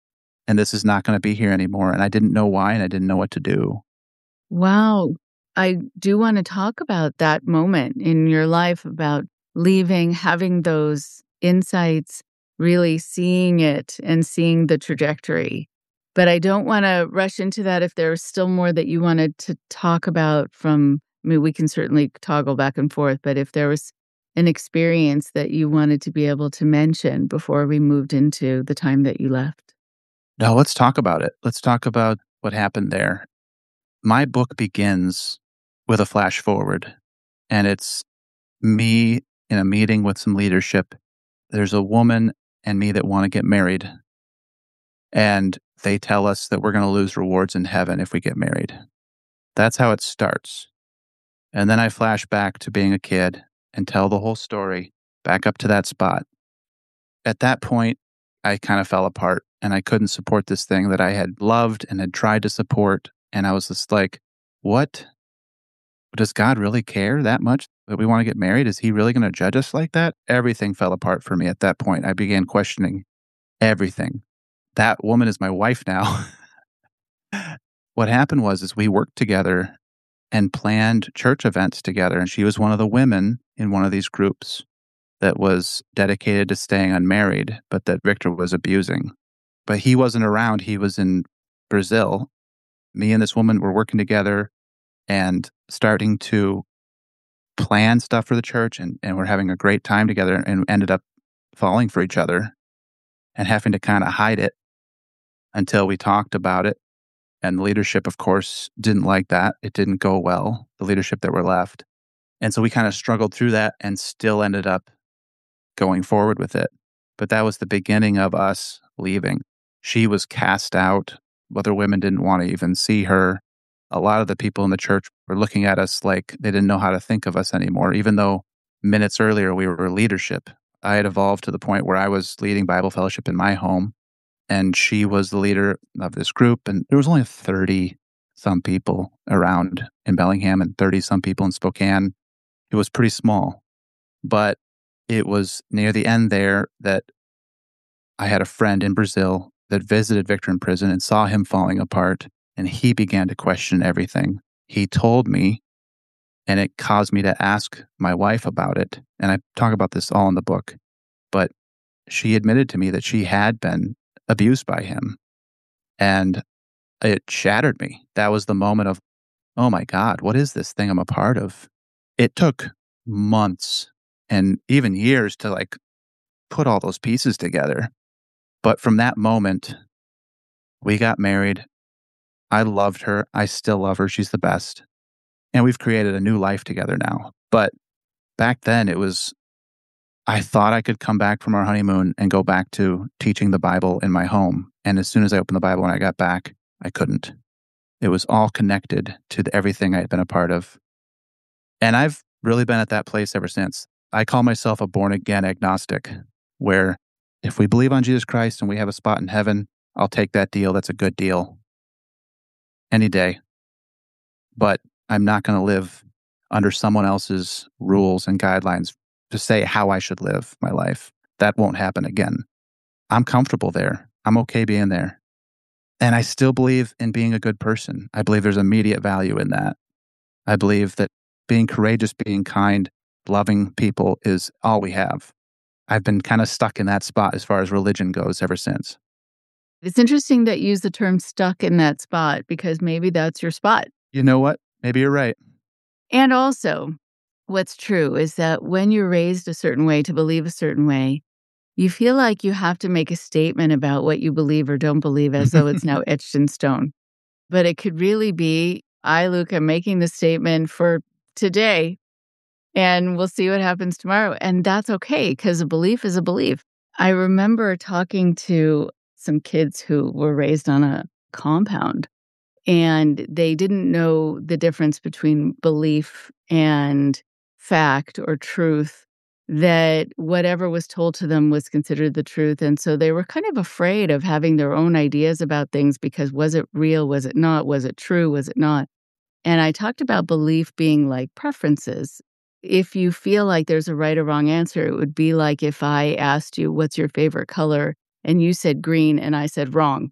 and this is not going to be here anymore. And I didn't know why, and I didn't know what to do. Wow. I do want to talk about that moment in your life about leaving, having those insights, really seeing it and seeing the trajectory. But I don't want to rush into that if there's still more that you wanted to talk about from, I mean, we can certainly toggle back and forth, but if there was an experience that you wanted to be able to mention before we moved into the time that you left. No, let's talk about it. Let's talk about what happened there. My book begins with a flash forward, and it's me in a meeting with some leadership. There's a woman and me that want to get married, and they tell us that we're going to lose rewards in heaven if we get married. That's how it starts. And then I flash back to being a kid and tell the whole story back up to that spot. At that point, I kind of fell apart, and I couldn't support this thing that I had loved and had tried to support. And I was just like, what? Does God really care that much that we want to get married? Is he really going to judge us like that? Everything fell apart for me at that point. I began questioning everything. That woman is my wife now. What happened was is we worked together and planned church events together. And she was one of the women in one of these groups that was dedicated to staying unmarried, but that Victor was abusing. But he wasn't around. He was in Brazil. Me and this woman were working together and starting to plan stuff for the church, and, and we're having a great time together, and ended up falling for each other and having to kind of hide it until we talked about it. And the leadership, of course, didn't like that. It didn't go well, the leadership that were left. And so we kind of struggled through that and still ended up going forward with it. But that was the beginning of us leaving. She was cast out. Other women didn't want to even see her. A lot of the people in the church were looking at us like they didn't know how to think of us anymore, even though minutes earlier we were leadership. I had evolved to the point where I was leading Bible fellowship in my home, and she was the leader of this group. And there was only thirty some people around in Bellingham and thirty some people in Spokane. It was pretty small, but it was near the end there that I had a friend in Brazil that visited Victor in prison and saw him falling apart, and he began to question everything. He told me, and it caused me to ask my wife about it. And I talk about this all in the book, but she admitted to me that she had been abused by him, and it shattered me. That was the moment of, oh my God, what is this thing I'm a part of? It took months and even years to like put all those pieces together. But from that moment, we got married. I loved her. I still love her. She's the best. And we've created a new life together now. But back then it was, I thought I could come back from our honeymoon and go back to teaching the Bible in my home. And as soon as I opened the Bible and I got back, I couldn't. It was all connected to the, everything I had been a part of. And I've really been at that place ever since. I call myself a born-again agnostic, where if we believe on Jesus Christ and we have a spot in heaven, I'll take that deal. That's a good deal. Any day. But I'm not going to live under someone else's rules and guidelines to say how I should live my life. That won't happen again. I'm comfortable there. I'm okay being there. And I still believe in being a good person. I believe there's immediate value in that. I believe that being courageous, being kind, loving people is all we have. I've been kind of stuck in that spot as far as religion goes ever since. It's interesting that you use the term stuck in that spot, because maybe that's your spot. You know what? Maybe you're right. And also, what's true is that when you're raised a certain way to believe a certain way, you feel like you have to make a statement about what you believe or don't believe as though it's now etched in stone. But it could really be, I, Luke, am making the statement for today, and we'll see what happens tomorrow. And that's okay, because a belief is a belief. I remember talking to some kids who were raised on a compound, and they didn't know the difference between belief and fact or truth, that whatever was told to them was considered the truth. And so they were kind of afraid of having their own ideas about things, because was it real? Was it not? Was it true? Was it not? And I talked about belief being like preferences. If you feel like there's a right or wrong answer, it would be like if I asked you, what's your favorite color? And you said green and I said wrong.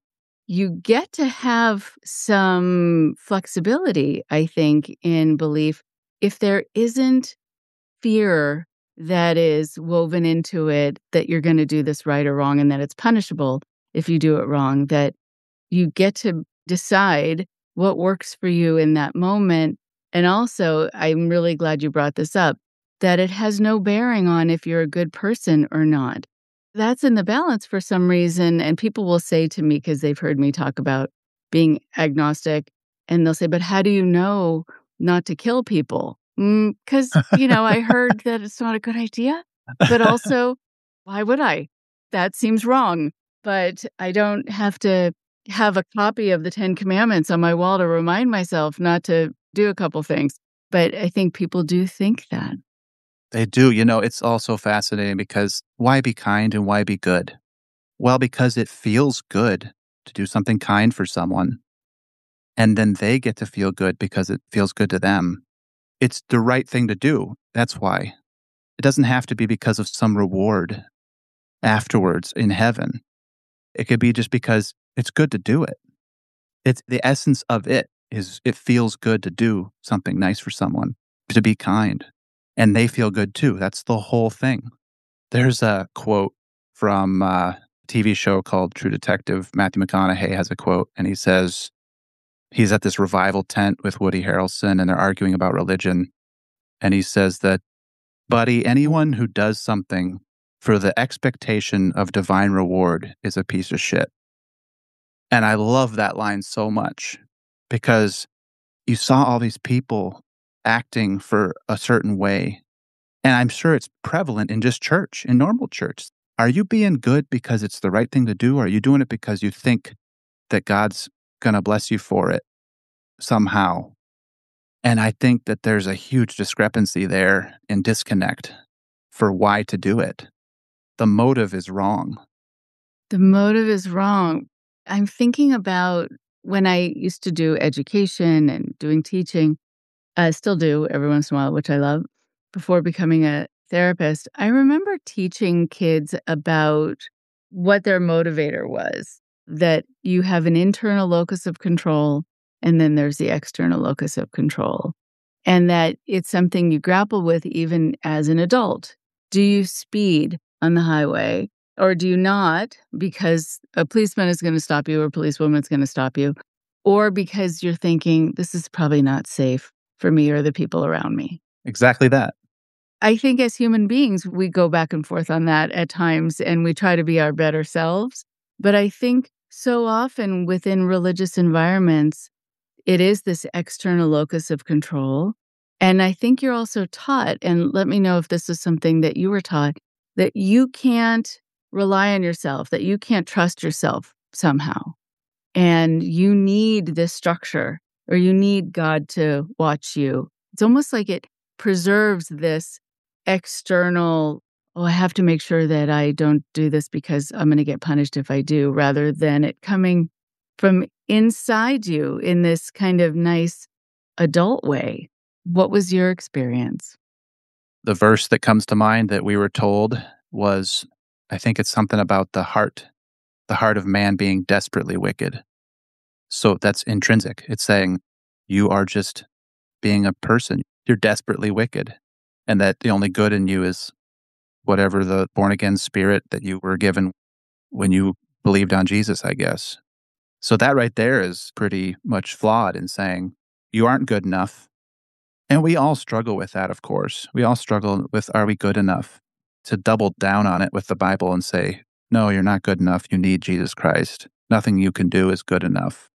you get to have some flexibility, I think, in belief if there isn't fear that is woven into it that you're going to do this right or wrong and that it's punishable if you do it wrong, that you get to decide what works for you in that moment. And also, I'm really glad you brought this up, that it has no bearing on if you're a good person or not. That's in the balance for some reason. And people will say to me, because they've heard me talk about being agnostic, and they'll say, but how do you know not to kill people? Because, you know, I heard that it's not a good idea, but also, why would I? That seems wrong. But I don't have to have a copy of the Ten Commandments on my wall to remind myself not to do a couple things. But I think people do think that. They do. You know, it's also fascinating because why be kind and why be good? Well, because it feels good to do something kind for someone. And then they get to feel good because it feels good to them. It's the right thing to do. That's why. It doesn't have to be because of some reward afterwards in heaven. It could be just because it's good to do it. It's the essence of it is it feels good to do something nice for someone, to be kind. And they feel good too. That's the whole thing. There's a quote from a T V show called True Detective. Matthew McConaughey has a quote, and he says, he's at this revival tent with Woody Harrelson, and they're arguing about religion. And he says that, buddy, anyone who does something for the expectation of divine reward is a piece of shit. And I love that line so much because you saw all these people acting for a certain way. And I'm sure it's prevalent in just church, in normal church. Are you being good because it's the right thing to do? Or are you doing it because you think that God's going to bless you for it somehow? And I think that there's a huge discrepancy there and disconnect for why to do it. The motive is wrong. The motive is wrong. I'm thinking about when I used to do education and doing teaching. I still do every once in a while, which I love. Before becoming a therapist, I remember teaching kids about what their motivator was, that you have an internal locus of control, and then there's the external locus of control, and that it's something you grapple with even as an adult. Do you speed on the highway or do you not because a policeman is going to stop you or a policewoman is going to stop you, or because you're thinking, this is probably not safe for me or the people around me? Exactly that. I think as human beings, we go back and forth on that at times, and we try to be our better selves. But I think so often within religious environments, it is this external locus of control. And I think you're also taught, and let me know if this is something that you were taught, that you can't rely on yourself, that you can't trust yourself somehow. And you need this structure, or you need God to watch you. It's almost like it preserves this external, oh, I have to make sure that I don't do this because I'm going to get punished if I do, rather than it coming from inside you in this kind of nice adult way. What was your experience? The verse that comes to mind that we were told was, I think it's something about the heart, the heart of man being desperately wicked. So that's intrinsic. It's saying you are just being a person. You're desperately wicked. And that the only good in you is whatever the born-again spirit that you were given when you believed on Jesus, I guess. So that right there is pretty much flawed in saying you aren't good enough. And we all struggle with that, of course. We all struggle with, are we good enough? To double down on it with the Bible and say, no, you're not good enough. You need Jesus Christ. Nothing you can do is good enough.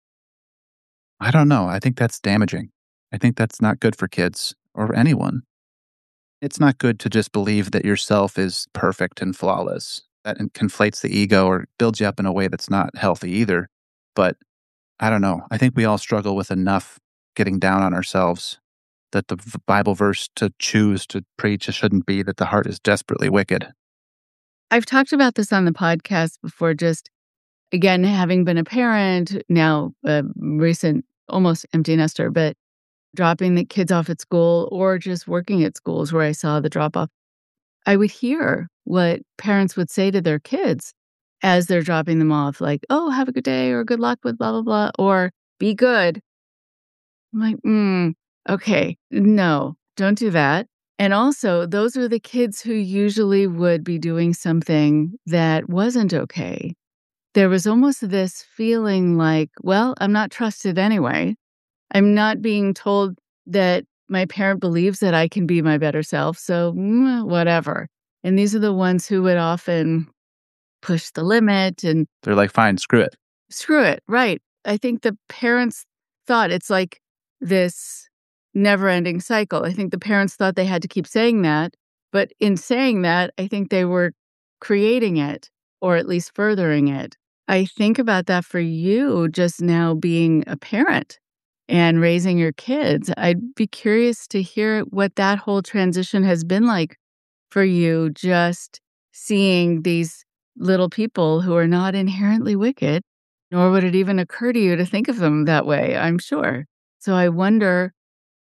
I don't know. I think that's damaging. I think that's not good for kids or anyone. It's not good to just believe that yourself is perfect and flawless. That conflates the ego or builds you up in a way that's not healthy either. But I don't know. I think we all struggle with enough getting down on ourselves that the Bible verse to choose to preach shouldn't be that the heart is desperately wicked. I've talked about this on the podcast before, just, again, having been a parent, now a recent almost empty nester, but dropping the kids off at school or just working at schools where I saw the drop-off. I would hear what parents would say to their kids. as they're dropping them off, like, oh, have a good day or good luck with blah, blah, blah, or be good. I'm like, mm, okay, no, don't do that. And also, those are the kids who usually would be doing something that wasn't okay. There was almost this feeling like, well, I'm not trusted anyway. I'm not being told that my parent believes that I can be my better self, so mm, whatever. And these are the ones who would often push the limit and They're like, fine, screw it. screw it, right. I think the parents thought it's like this never-ending cycle. I think the parents thought they had to keep saying that, but in saying that, I think they were creating it, or at least furthering it. I think about that for you just now being a parent and raising your kids. I'd be curious to hear what that whole transition has been like for you, just seeing these little people who are not inherently wicked, nor would it even occur to you to think of them that way, I'm sure. So I wonder,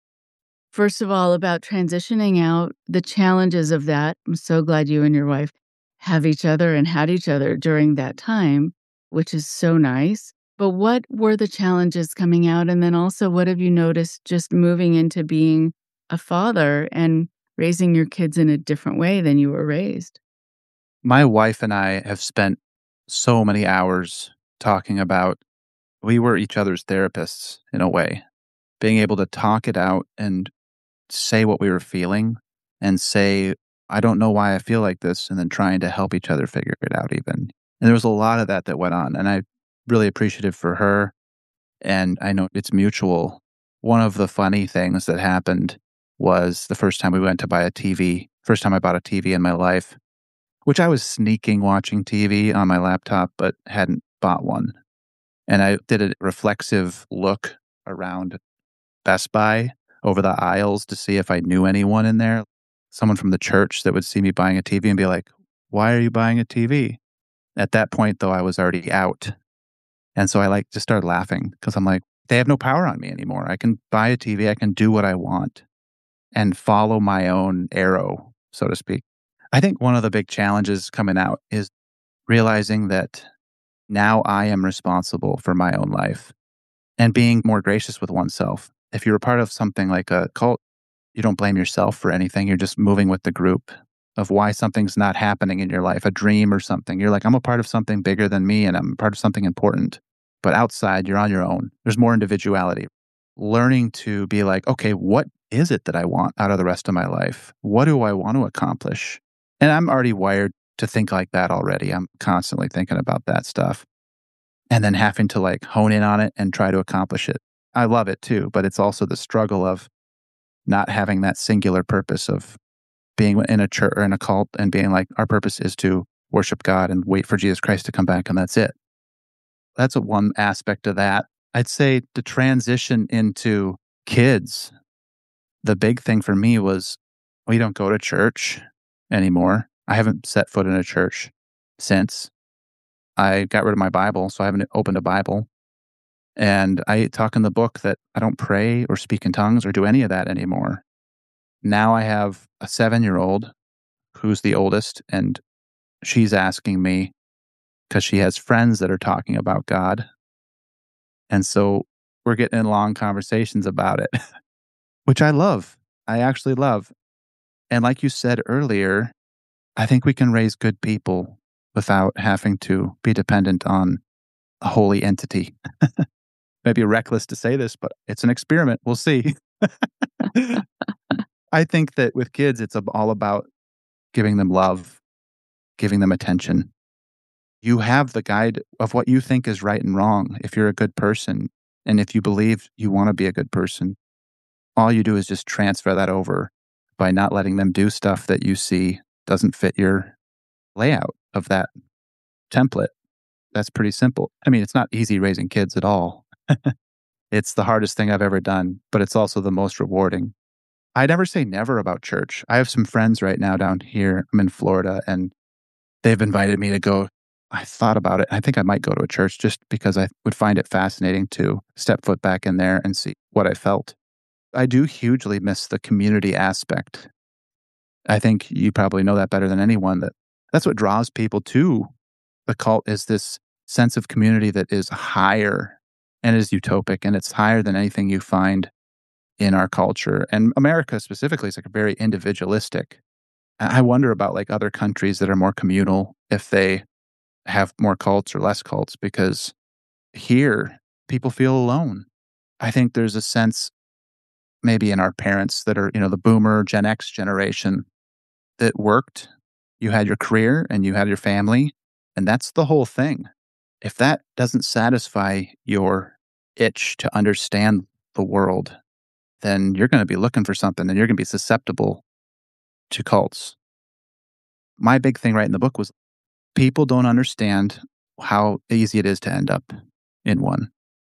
first of all, about transitioning out, the challenges of that. I'm so glad you and your wife have each other and had each other during that time, which is so nice. But what were the challenges coming out? And then also, what have you noticed just moving into being a father and raising your kids in a different way than you were raised? My wife and I have spent so many hours talking about, we were each other's therapists in a way, being able to talk it out and say what we were feeling and say, I don't know why I feel like this, and then trying to help each other figure it out even. And there was a lot of that that went on, and I'm really appreciative for her, and I know it's mutual. One of the funny things that happened was the first time we went to buy a T V, first time I bought a T V in my life, which I was sneaking watching T V on my laptop, but hadn't bought one. And I did a reflexive look around Best Buy over the aisles to see if I knew anyone in there, someone from the church that would see me buying a T V and be like, why are you buying a T V? At that point, though, I was already out. And so I like just started laughing because I'm like, they have no power on me anymore. I can buy a T V. I can do what I want and follow my own arrow, so to speak. I think one of the big challenges coming out is realizing that now I am responsible for my own life and being more gracious with oneself. If you're a part of something like a cult, you don't blame yourself for anything. You're just moving with the group of why something's not happening in your life, a dream or something. You're like, I'm a part of something bigger than me and I'm a part of something important. But outside, you're on your own. There's more individuality. Learning to be like, okay, what is it that I want out of the rest of my life? What do I want to accomplish? And I'm already wired to think like that already. I'm constantly thinking about that stuff. And then having to like hone in on it and try to accomplish it. I love it too, but it's also the struggle of not having that singular purpose of being in a church or in a cult and being like, our purpose is to worship God and wait for Jesus Christ to come back, and that's it. That's a one aspect of that. I'd say the transition into kids, the big thing for me was we don't go to church anymore. I haven't set foot in a church since. I got rid of my Bible, so I haven't opened a Bible. And I talk in the book that I don't pray or speak in tongues or do any of that anymore. Now I have a seven-year-old who's the oldest, and she's asking me because she has friends that are talking about God. And so we're getting in long conversations about it, which I love. I actually love. And like you said earlier, I think we can raise good people without having to be dependent on a holy entity. Maybe reckless to say this, but it's an experiment. We'll see. I think that with kids, it's all about giving them love, giving them attention. You have the guide of what you think is right and wrong if you're a good person. And if you believe you want to be a good person, all you do is just transfer that over by not letting them do stuff that you see doesn't fit your layout of that template. That's pretty simple. I mean, it's not easy raising kids at all. It's the hardest thing I've ever done, but it's also the most rewarding. I never say never about church. I have some friends right now down here. I'm in Florida, and they've invited me to go. I thought about it. I think I might go to a church just because I would find it fascinating to step foot back in there and see what I felt. I do hugely miss the community aspect. I think you probably know that better than anyone, that that's what draws people to the cult is this sense of community that is higher and is utopic, and it's higher than anything you find in our culture. And America specifically is like a very individualistic. I I wonder about like other countries that are more communal, if they have more cults or less cults, because here people feel alone. I think there's a sense maybe in our parents that are, you know, the boomer Gen X generation that worked. You had your career and you had your family, and that's the whole thing. If that doesn't satisfy your itch to understand the world, then you're going to be looking for something and you're going to be susceptible to cults. My big thing right in the book was people don't understand how easy it is to end up in one.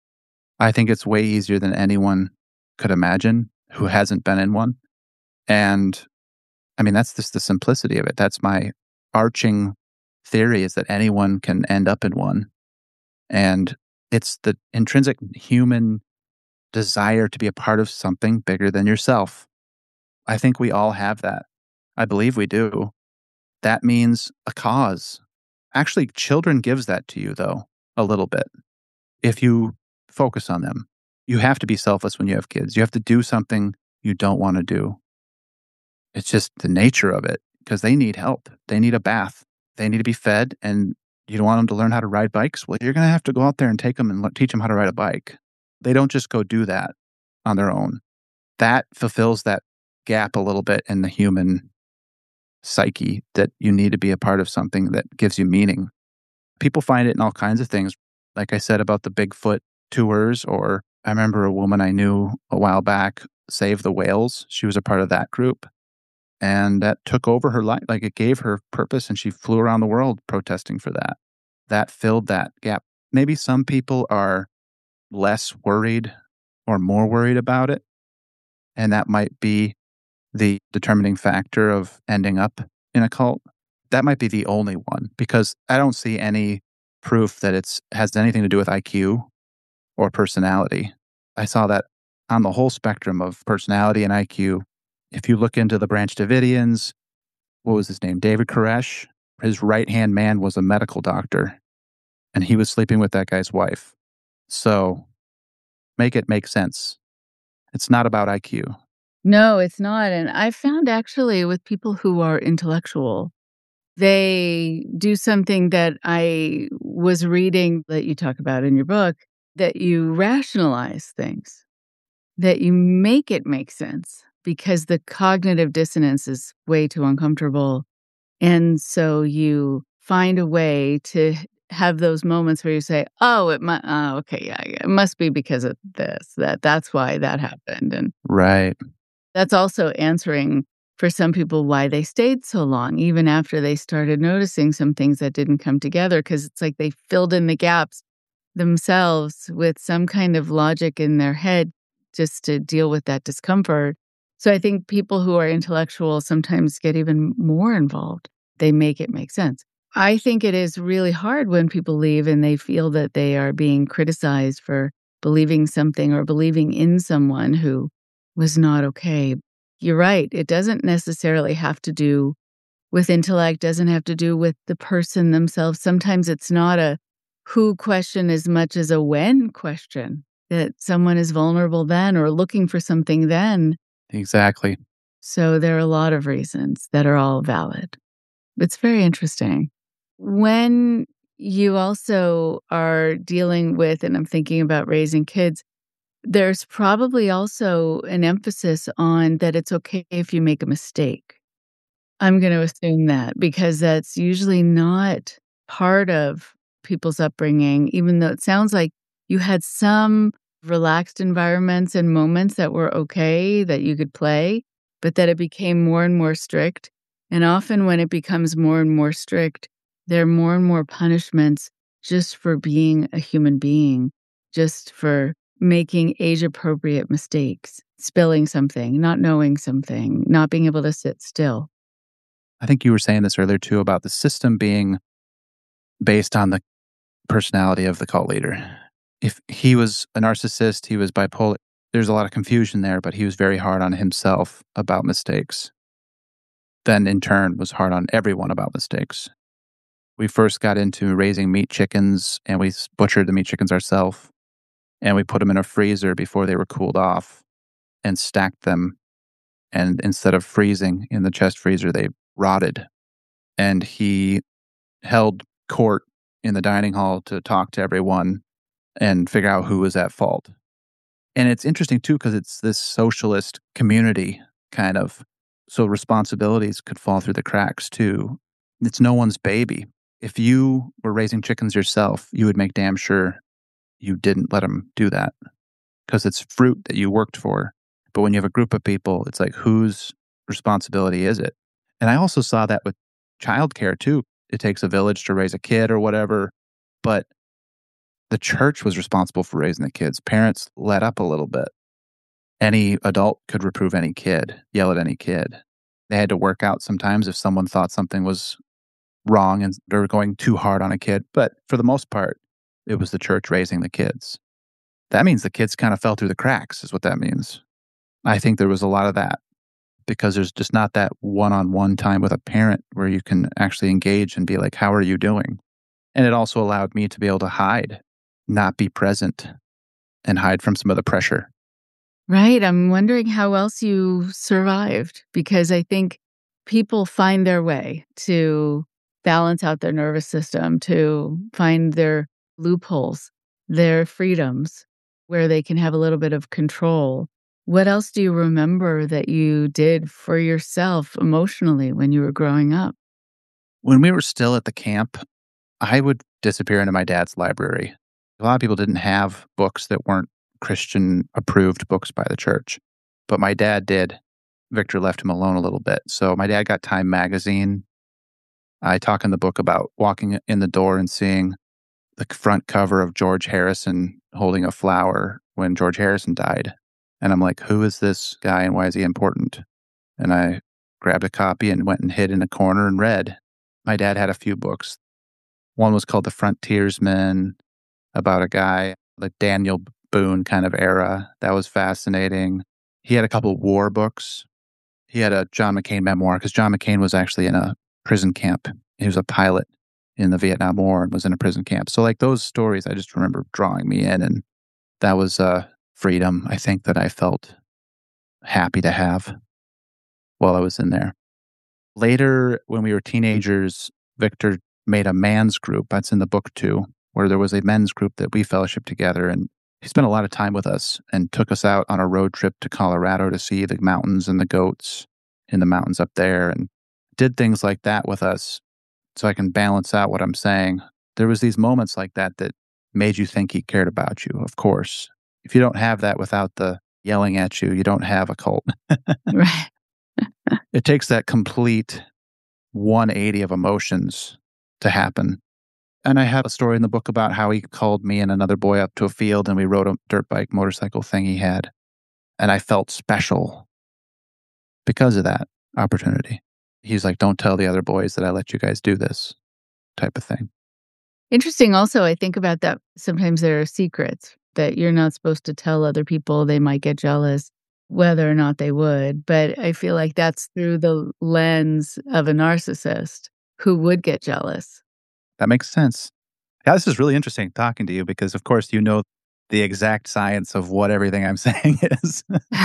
I think it's way easier than anyone could imagine who hasn't been in one. And I mean, that's just the simplicity of it. That's my arching theory, is that anyone can end up in one. And it's the intrinsic human desire to be a part of something bigger than yourself. I think we all have that. I believe we do. That means a cause. Actually, children gives that to you, though, a little bit. If you focus on them, you have to be selfless when you have kids. You have to do something you don't want to do. It's just the nature of it, because they need help. They need a bath. They need to be fed, and you don't want them to learn how to ride bikes? Well, you're going to have to go out there and take them and le- teach them how to ride a bike. They don't just go do that on their own. That fulfills that gap a little bit in the human psyche, that you need to be a part of something that gives you meaning. People find it in all kinds of things. Like I said about the Bigfoot tours, or I remember a woman I knew a while back, Save the Whales. She was a part of that group. And that took over her life. Like, it gave her purpose, and she flew around the world protesting for that. That filled that gap. Maybe some people are less worried or more worried about it. And that might be the determining factor of ending up in a cult. That might be the only one, because I don't see any proof that it's has anything to do with I Q or personality. I saw that on the whole spectrum of personality and I Q. If you look into the Branch Davidians, what was his name? David Koresh. His right-hand man was a medical doctor, and he was sleeping with that guy's wife. So make it make sense. It's not about I Q. No, it's not. And I found actually with people who are intellectual, they do something that I was reading that you talk about in your book, that you rationalize things, that you make it make sense, because the cognitive dissonance is way too uncomfortable. And so you find a way to have those moments where you say, oh, it must, oh, okay, yeah, yeah, it must be because of this, that that's why that happened. And Right. that's also answering for some people why they stayed so long, even after they started noticing some things that didn't come together, because it's like they filled in the gaps themselves with some kind of logic in their head just to deal with that discomfort. So I think people who are intellectual sometimes get even more involved. They make it make sense. I think it is really hard when people leave and they feel that they are being criticized for believing something or believing in someone who was not okay. You're right. It doesn't necessarily have to do with intellect, doesn't have to do with the person themselves. Sometimes it's not a who question as much as a when question, that someone is vulnerable then or looking for something then. Exactly. So there are a lot of reasons that are all valid. It's very interesting. When you also are dealing with, and I'm thinking about raising kids, there's probably also an emphasis on that it's okay if you make a mistake. I'm going to assume that, because that's usually not part of people's upbringing, even though it sounds like you had some relaxed environments and moments that were okay, that you could play, but that it became more and more strict. And often when it becomes more and more strict, there are more and more punishments just for being a human being, just for making age-appropriate mistakes, spilling something, not knowing something, not being able to sit still. I think you were saying this earlier too, about the system being based on the personality of the cult leader. If he was a narcissist, he was bipolar, there's a lot of confusion there, but he was very hard on himself about mistakes. Then in turn was hard on everyone about mistakes. We first got into raising meat chickens, and we s- butchered the meat chickens ourselves, and we put them in a freezer before they were cooled off and stacked them. And instead of freezing in the chest freezer, they rotted. And he held court in the dining hall to talk to everyone and figure out who was at fault. And it's interesting too, because it's this socialist community kind of. So responsibilities could fall through the cracks too. It's no one's baby. If you were raising chickens yourself, you would make damn sure you didn't let them do that because it's fruit that you worked for. But when you have a group of people, it's like, whose responsibility is it? And I also saw that with childcare too. It takes a village to raise a kid or whatever, but the church was responsible for raising the kids. Parents let up a little bit. Any adult could reprove any kid, yell at any kid. They had to work out sometimes if someone thought something was wrong and they were going too hard on a kid. But for the most part, it was the church raising the kids. That means the kids kind of fell through the cracks, is what that means. I think there was a lot of that because there's just not that one-on-one time with a parent where you can actually engage and be like, how are you doing? And it also allowed me to be able to hide, not be present, and hide from some of the pressure. Right. I'm wondering how else you survived, because I think people find their way to balance out their nervous system, to find their loopholes, their freedoms, where they can have a little bit of control. What else do you remember that you did for yourself emotionally when you were growing up? When we were still at the camp, I would disappear into my dad's library. A lot of people didn't have books that weren't Christian approved books by the church, but my dad did. Victor left him alone a little bit. So my dad got Time magazine. I talk in the book about walking in the door and seeing the front cover of George Harrison holding a flower when George Harrison died. And I'm like, who is this guy and why is he important? And I grabbed a copy and went and hid in a corner and read. My dad had a few books. One was called The Frontiersman, about a guy, like Daniel Boone kind of era. That was fascinating. He had a couple of war books. He had a John McCain memoir because John McCain was actually in a prison camp. He was a pilot in the Vietnam War and was in a prison camp. So like those stories, I just remember drawing me in, and that was uh, freedom, I think, that I felt happy to have while I was in there. Later, when we were teenagers, Victor made a man's group. That's in the book too, where there was a men's group that we fellowshiped together. And he spent a lot of time with us and took us out on a road trip to Colorado to see the mountains and the goats in the mountains up there and did things like that with us so I can balance out what I'm saying. There was these moments like that that made you think he cared about you, of course. If you don't have that without the yelling at you, you don't have a cult. Right. It takes that complete one eighty of emotions to happen. And I have a story in the book about how he called me and another boy up to a field and we rode a dirt bike motorcycle thing he had. And I felt special because of that opportunity. He's like, don't tell the other boys that I let you guys do this type of thing. Interesting also, I think about that. Sometimes there are secrets that you're not supposed to tell other people. They might get jealous, whether or not they would. But I feel like that's through the lens of a narcissist who would get jealous. That makes sense. Yeah, this is really interesting talking to you because, of course, you know the exact science of what everything I'm saying is.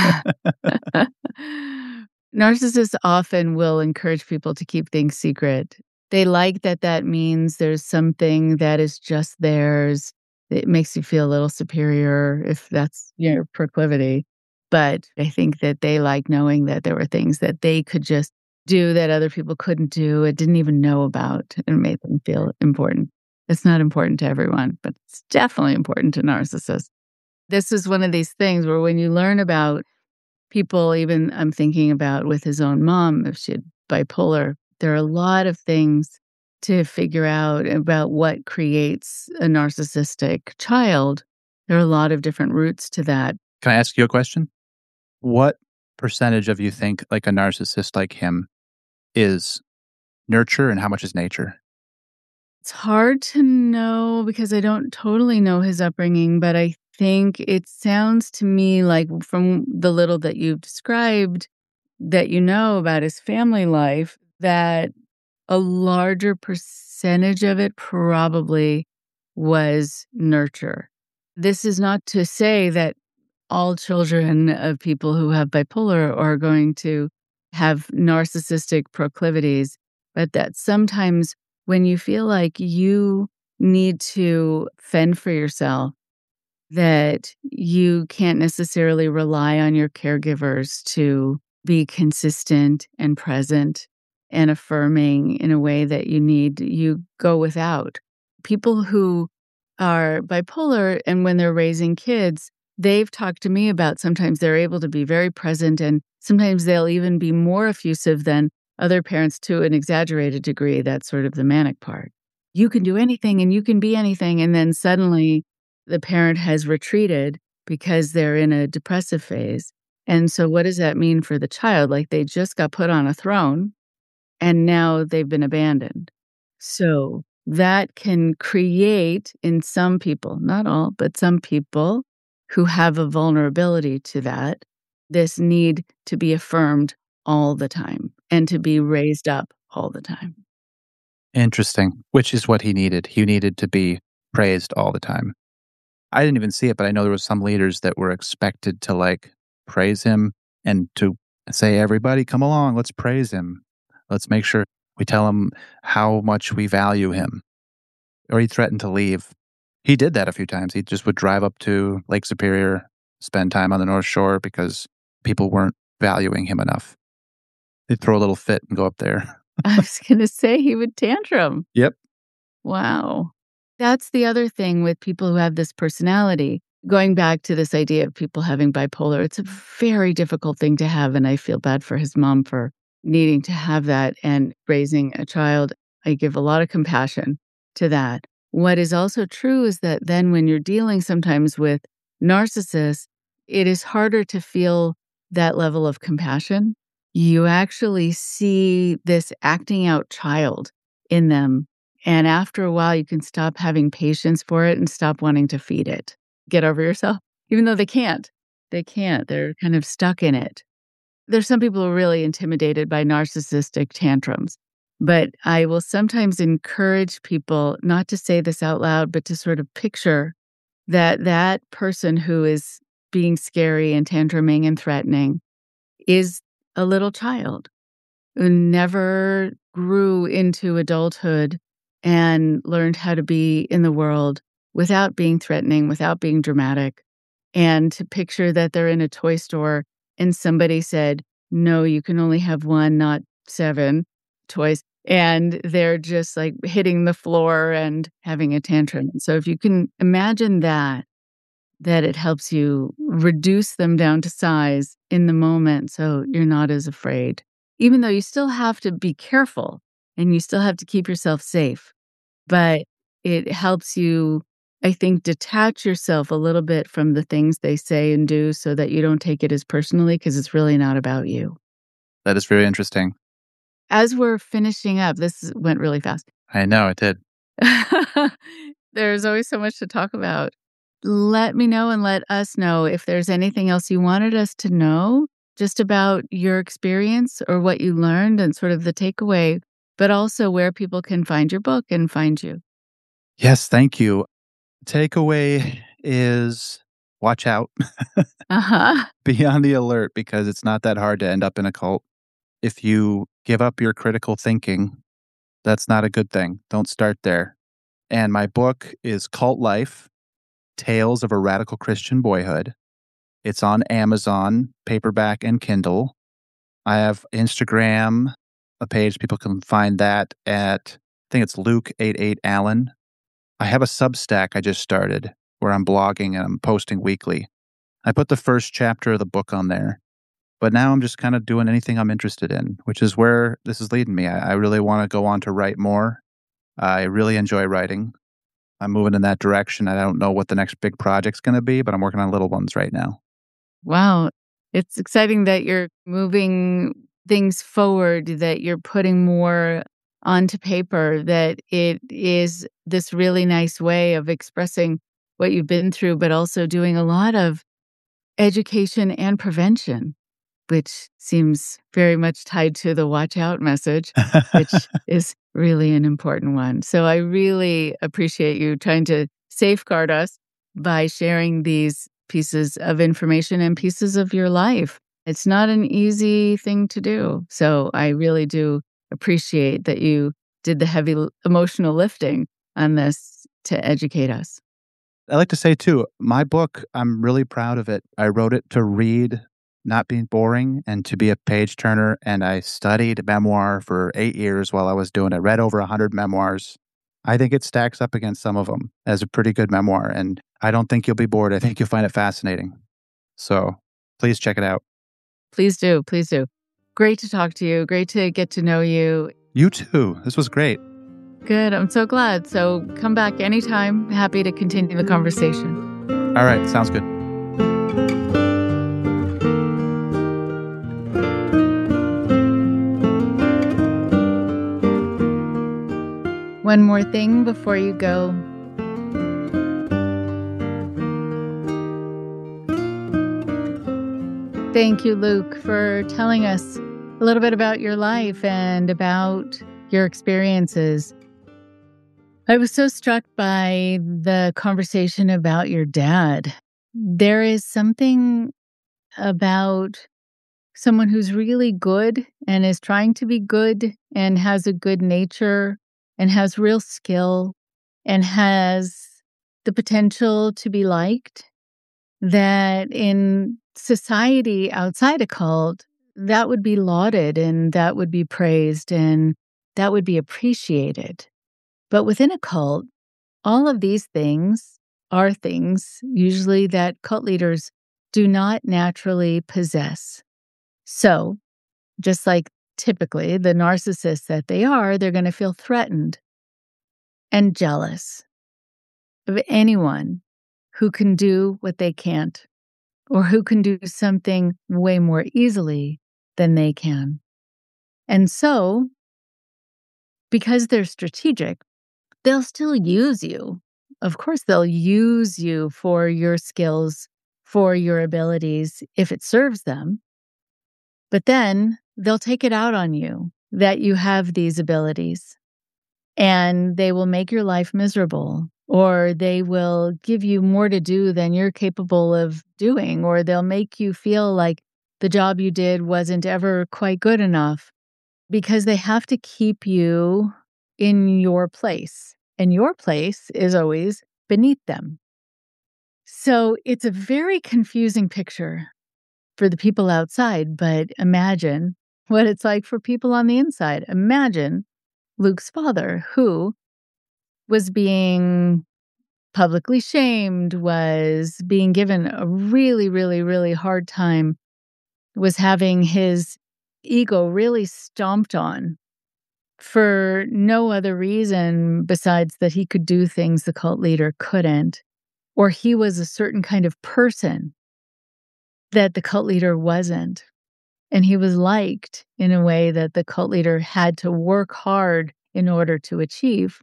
Narcissists often will encourage people to keep things secret. They like that that means there's something that is just theirs. It makes you feel a little superior if that's your proclivity. But I think that they like knowing that there were things that they could just do that other people couldn't do, it didn't even know about, and made them feel important. It's not important to everyone, but it's definitely important to narcissists. This is one of these things where when you learn about people, even I'm thinking about with his own mom, if she had bipolar, there are a lot of things to figure out about what creates a narcissistic child. There are a lot of different roots to that. Can I ask you a question? What percentage of you think like a narcissist like him is nurture and how much is nature? It's hard to know because I don't totally know his upbringing, but I think it sounds to me like from the little that you've described that you know about his family life, that a larger percentage of it probably was nurture. This is not to say that all children of people who have bipolar are going to have narcissistic proclivities, but that sometimes when you feel like you need to fend for yourself, that you can't necessarily rely on your caregivers to be consistent and present and affirming in a way that you need, you go without. People who are bipolar and when they're raising kids, they've talked to me about sometimes they're able to be very present and sometimes they'll even be more effusive than other parents to an exaggerated degree. That's sort of the manic part. You can do anything and you can be anything. And then suddenly the parent has retreated because they're in a depressive phase. And so what does that mean for the child? Like they just got put on a throne and now they've been abandoned. So that can create in some people, not all, but some people who have a vulnerability to that, this need to be affirmed all the time and to be raised up all the time. Interesting. Which is what he needed. He needed to be praised all the time. I didn't even see it, but I know there were some leaders that were expected to like praise him and to say, everybody come along, let's praise him. Let's make sure we tell him how much we value him. Or he threatened to leave. He did that a few times. He just would drive up to Lake Superior, spend time on the North Shore because people weren't valuing him enough. He'd throw a little fit and go up there. I was going to say he would tantrum. Yep. Wow. That's the other thing with people who have this personality. Going back to this idea of people having bipolar, it's a very difficult thing to have. And I feel bad for his mom for needing to have that and raising a child. I give a lot of compassion to that. What is also true is that then when you're dealing sometimes with narcissists, it is harder to feel that level of compassion. You actually see this acting out child in them. And after a while, you can stop having patience for it and stop wanting to feed it. Get over yourself, even though they can't. They can't. They're kind of stuck in it. There's some people who are really intimidated by narcissistic tantrums. But I will sometimes encourage people not to say this out loud, but to sort of picture that that person who is being scary and tantruming and threatening is a little child who never grew into adulthood and learned how to be in the world without being threatening, without being dramatic. And to picture that they're in a toy store and somebody said, no, you can only have one, not seven toys. And they're just like hitting the floor and having a tantrum. So if you can imagine that, that it helps you reduce them down to size in the moment so you're not as afraid. Even though you still have to be careful and you still have to keep yourself safe. But it helps you, I think, detach yourself a little bit from the things they say and do so that you don't take it as personally because it's really not about you. That is very interesting. As we're finishing up, this went really fast. I know, it did. There's always so much to talk about. Let me know and let us know if there's anything else you wanted us to know just about your experience or what you learned and sort of the takeaway, but also where people can find your book and find you. Yes, thank you. Takeaway is watch out. Uh-huh. Be on the alert because it's not that hard to end up in a cult. If you give up your critical thinking, that's not a good thing. Don't start there. And my book is Cult Life, Tales of a Radical Christian Boyhood. It's on Amazon, paperback and Kindle. I have Instagram, a page. People can find that at, I think it's Luke eighty-eight Allen. I have a Substack I just started where I'm blogging and I'm posting weekly. I put the first chapter of the book on there. But now I'm just kind of doing anything I'm interested in, which is where this is leading me. I, I really want to go on to write more. I really enjoy writing. I'm moving in that direction. I don't know what the next big project's going to be, but I'm working on little ones right now. Wow. It's exciting that you're moving things forward, that you're putting more onto paper, that it is this really nice way of expressing what you've been through, but also doing a lot of education and prevention, which seems very much tied to the watch out message, which is really an important one. So I really appreciate you trying to safeguard us by sharing these pieces of information and pieces of your life. It's not an easy thing to do. So I really do appreciate that you did the heavy l- emotional lifting on this to educate us. I like to say, too, my book, I'm really proud of it. I wrote it to read, not be boring, and to be a page turner. And I studied memoir for eight years while I was doing it. Read over one hundred memoirs. I think it stacks up against some of them as a pretty good memoir. And I don't think you'll be bored. I think you'll find it fascinating. So please check it out. Please do. Please do. Great to talk to you. Great to get to know you. You too. This was great. Good. I'm so glad. So come back anytime. Happy to continue the conversation. All right. Sounds good. One more thing before you go. Thank you, Luke, for telling us a little bit about your life and about your experiences. I was so struck by the conversation about your dad. There is something about someone who's really good and is trying to be good and has a good nature and has real skill and has the potential to be liked, that in society outside a cult, that would be lauded and that would be praised and that would be appreciated. But within a cult, all of these things are things usually that cult leaders do not naturally possess. So, just like typically the narcissists that they are, they're going to feel threatened and jealous of anyone who can do what they can't or who can do something way more easily than they can. And so, because they're strategic, they'll still use you. Of course, they'll use you for your skills, for your abilities, if it serves them. But then they'll take it out on you that you have these abilities. And they will make your life miserable, or they will give you more to do than you're capable of doing, or they'll make you feel like the job you did wasn't ever quite good enough because they have to keep you in your place. And your place is always beneath them. So it's a very confusing picture for the people outside, but imagine what it's like for people on the inside. Imagine Luke's father, who was being publicly shamed, was being given a really, really, really hard time, was having his ego really stomped on for no other reason besides that he could do things the cult leader couldn't, or he was a certain kind of person that the cult leader wasn't. And he was liked in a way that the cult leader had to work hard in order to achieve.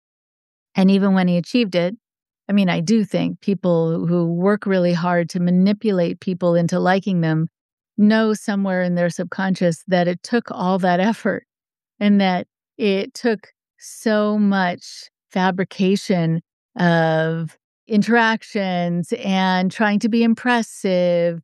And even when he achieved it, I mean, I do think people who work really hard to manipulate people into liking them know somewhere in their subconscious that it took all that effort and that it took so much fabrication of interactions and trying to be impressive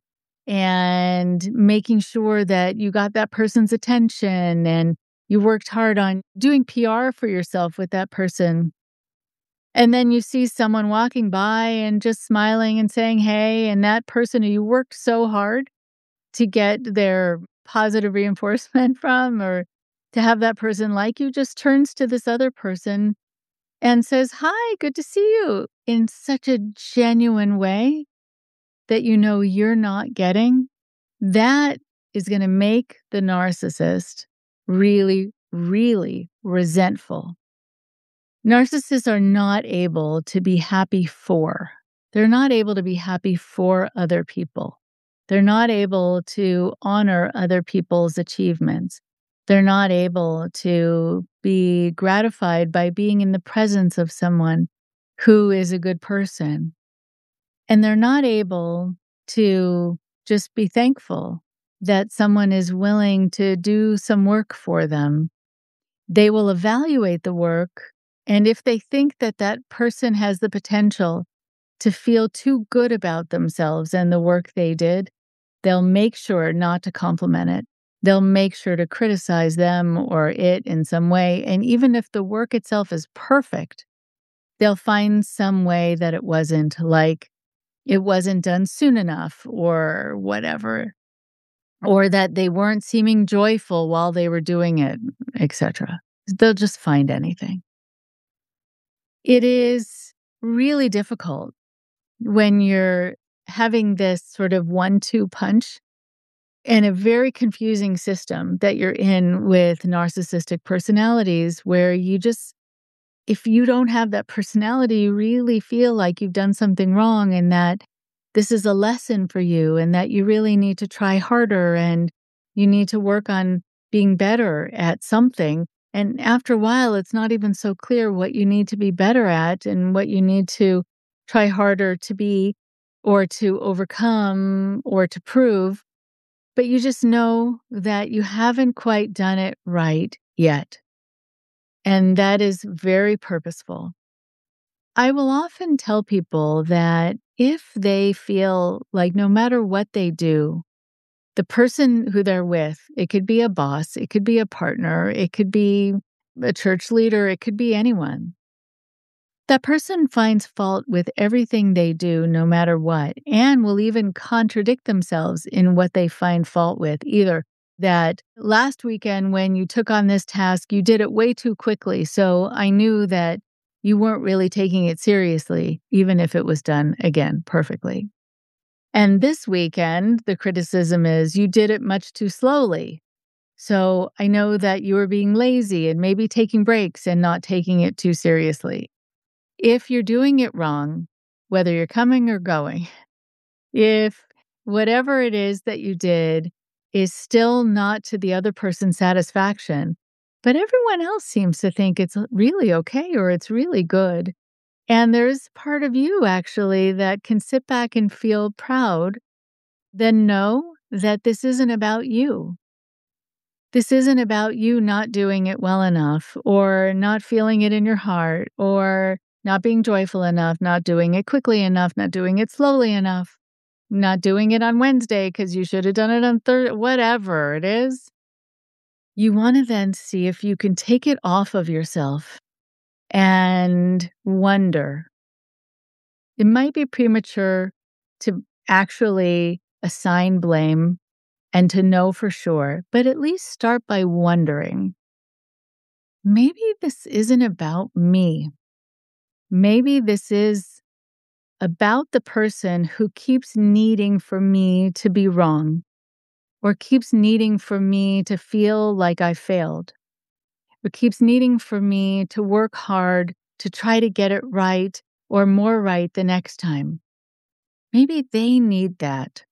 and making sure that you got that person's attention and you worked hard on doing P R for yourself with that person. And then you see someone walking by and just smiling and saying, hey, and that person who you worked so hard to get their positive reinforcement from or to have that person like you just turns to this other person and says, hi, good to see you, in such a genuine way that you know you're not getting. That is going to make the narcissist really, really resentful. Narcissists are not able to be happy for. They're not able to be happy for other people. They're not able to honor other people's achievements. They're not able to be gratified by being in the presence of someone who is a good person. And they're not able to just be thankful that someone is willing to do some work for them. They will evaluate the work, and if they think that that person has the potential to feel too good about themselves and the work they did, they'll make sure not to compliment it. They'll make sure to criticize them or it in some way. And even if the work itself is perfect, they'll find some way that it wasn't, like it wasn't done soon enough or whatever, or that they weren't seeming joyful while they were doing it, et cetera. They'll just find anything. It is really difficult when you're having this sort of one two punch and a very confusing system that you're in with narcissistic personalities, where you just, if you don't have that personality, you really feel like you've done something wrong and that this is a lesson for you and that you really need to try harder and you need to work on being better at something. And after a while, it's not even so clear what you need to be better at and what you need to try harder to be or to overcome or to prove. But you just know that you haven't quite done it right yet. And that is very purposeful. I will often tell people that if they feel like no matter what they do, the person who they're with, it could be a boss, it could be a partner, it could be a church leader, it could be anyone. That person finds fault with everything they do, no matter what, and will even contradict themselves in what they find fault with. Either that last weekend when you took on this task, you did it way too quickly, so I knew that you weren't really taking it seriously, even if it was done, again, perfectly. And this weekend, the criticism is you did it much too slowly. So I know that you were being lazy and maybe taking breaks and not taking it too seriously. If you're doing it wrong, whether you're coming or going, if whatever it is that you did is still not to the other person's satisfaction, but everyone else seems to think it's really okay or it's really good, and there's part of you actually that can sit back and feel proud, then know that this isn't about you. This isn't about you not doing it well enough or not feeling it in your heart or not being joyful enough, not doing it quickly enough, not doing it slowly enough, not doing it on Wednesday because you should have done it on Thursday, whatever it is. You want to then see if you can take it off of yourself and wonder. It might be premature to actually assign blame and to know for sure, but at least start by wondering, maybe this isn't about me. Maybe this is about the person who keeps needing for me to be wrong or keeps needing for me to feel like I failed or keeps needing for me to work hard to try to get it right or more right the next time. Maybe they need that.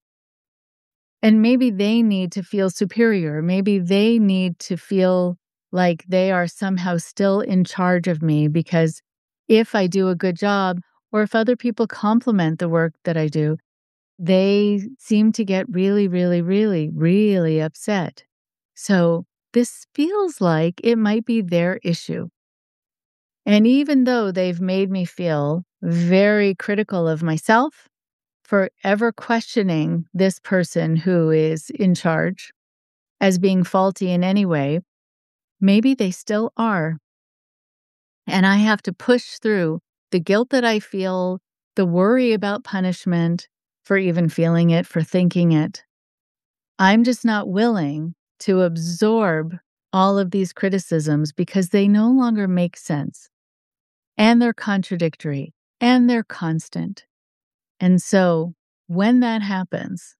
And maybe they need to feel superior. Maybe they need to feel like they are somehow still in charge of me because if I do a good job or if other people compliment the work that I do, they seem to get really, really, really, really upset. So this feels like it might be their issue. And even though they've made me feel very critical of myself for ever questioning this person who is in charge as being faulty in any way, maybe they still are. And I have to push through the guilt that I feel, the worry about punishment for even feeling it, for thinking it. I'm just not willing to absorb all of these criticisms because they no longer make sense. And they're contradictory. And they're constant. And so when that happens,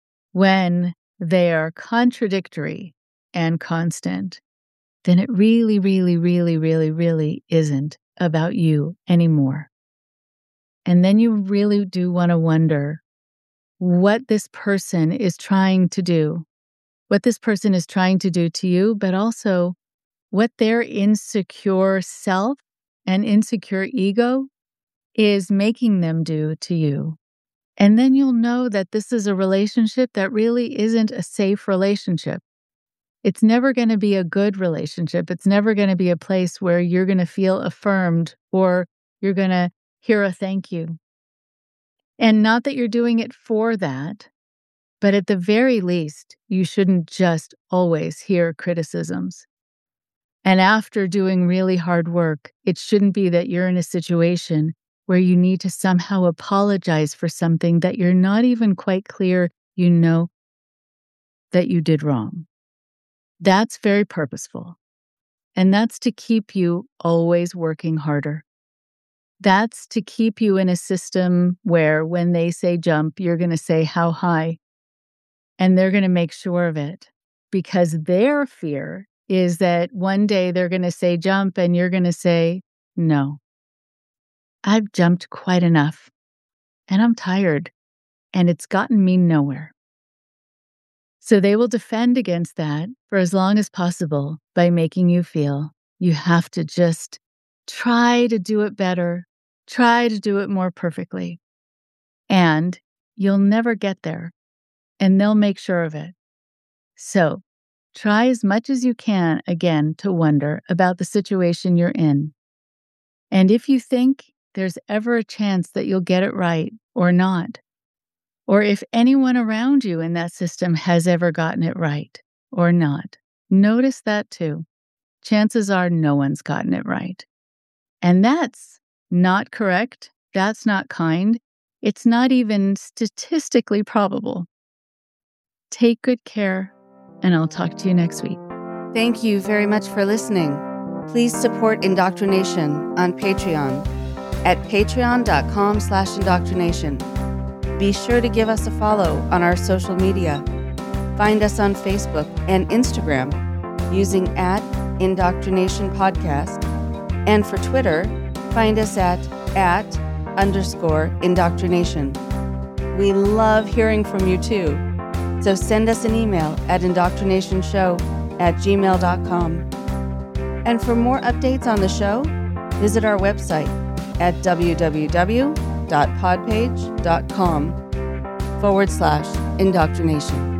when they are contradictory and constant, then it really, really, really, really, really isn't about you anymore. And then you really do want to wonder what this person is trying to do, what this person is trying to do to you, but also what their insecure self and insecure ego is making them do to you. And then you'll know that this is a relationship that really isn't a safe relationship. It's never going to be a good relationship. It's never going to be a place where you're going to feel affirmed or you're going to hear a thank you. And not that you're doing it for that, but at the very least, you shouldn't just always hear criticisms. And after doing really hard work, it shouldn't be that you're in a situation where you need to somehow apologize for something that you're not even quite clear you know that you did wrong. That's very purposeful. And that's to keep you always working harder. That's to keep you in a system where when they say jump, you're going to say how high. And they're going to make sure of it because their fear is that one day they're going to say jump and you're going to say, no, I've jumped quite enough and I'm tired and it's gotten me nowhere. So they will defend against that for as long as possible by making you feel you have to just try to do it better, try to do it more perfectly. And you'll never get there. And they'll make sure of it. So try as much as you can, again, to wonder about the situation you're in. And if you think there's ever a chance that you'll get it right or not, or if anyone around you in that system has ever gotten it right or not, notice that too. Chances are no one's gotten it right. And that's not correct. That's not kind. It's not even statistically probable. Take good care, and I'll talk to you next week. Thank you very much for listening. Please support Indoctrination on Patreon at patreon.com slash indoctrination. Be sure to give us a follow on our social media. Find us on Facebook and Instagram using at Indoctrination Podcast. And for Twitter, find us at at underscore indoctrination. We love hearing from you too. So send us an email at indoctrinationshow at gmail dot com. And for more updates on the show, visit our website at www.podpage.com forward slash indoctrination.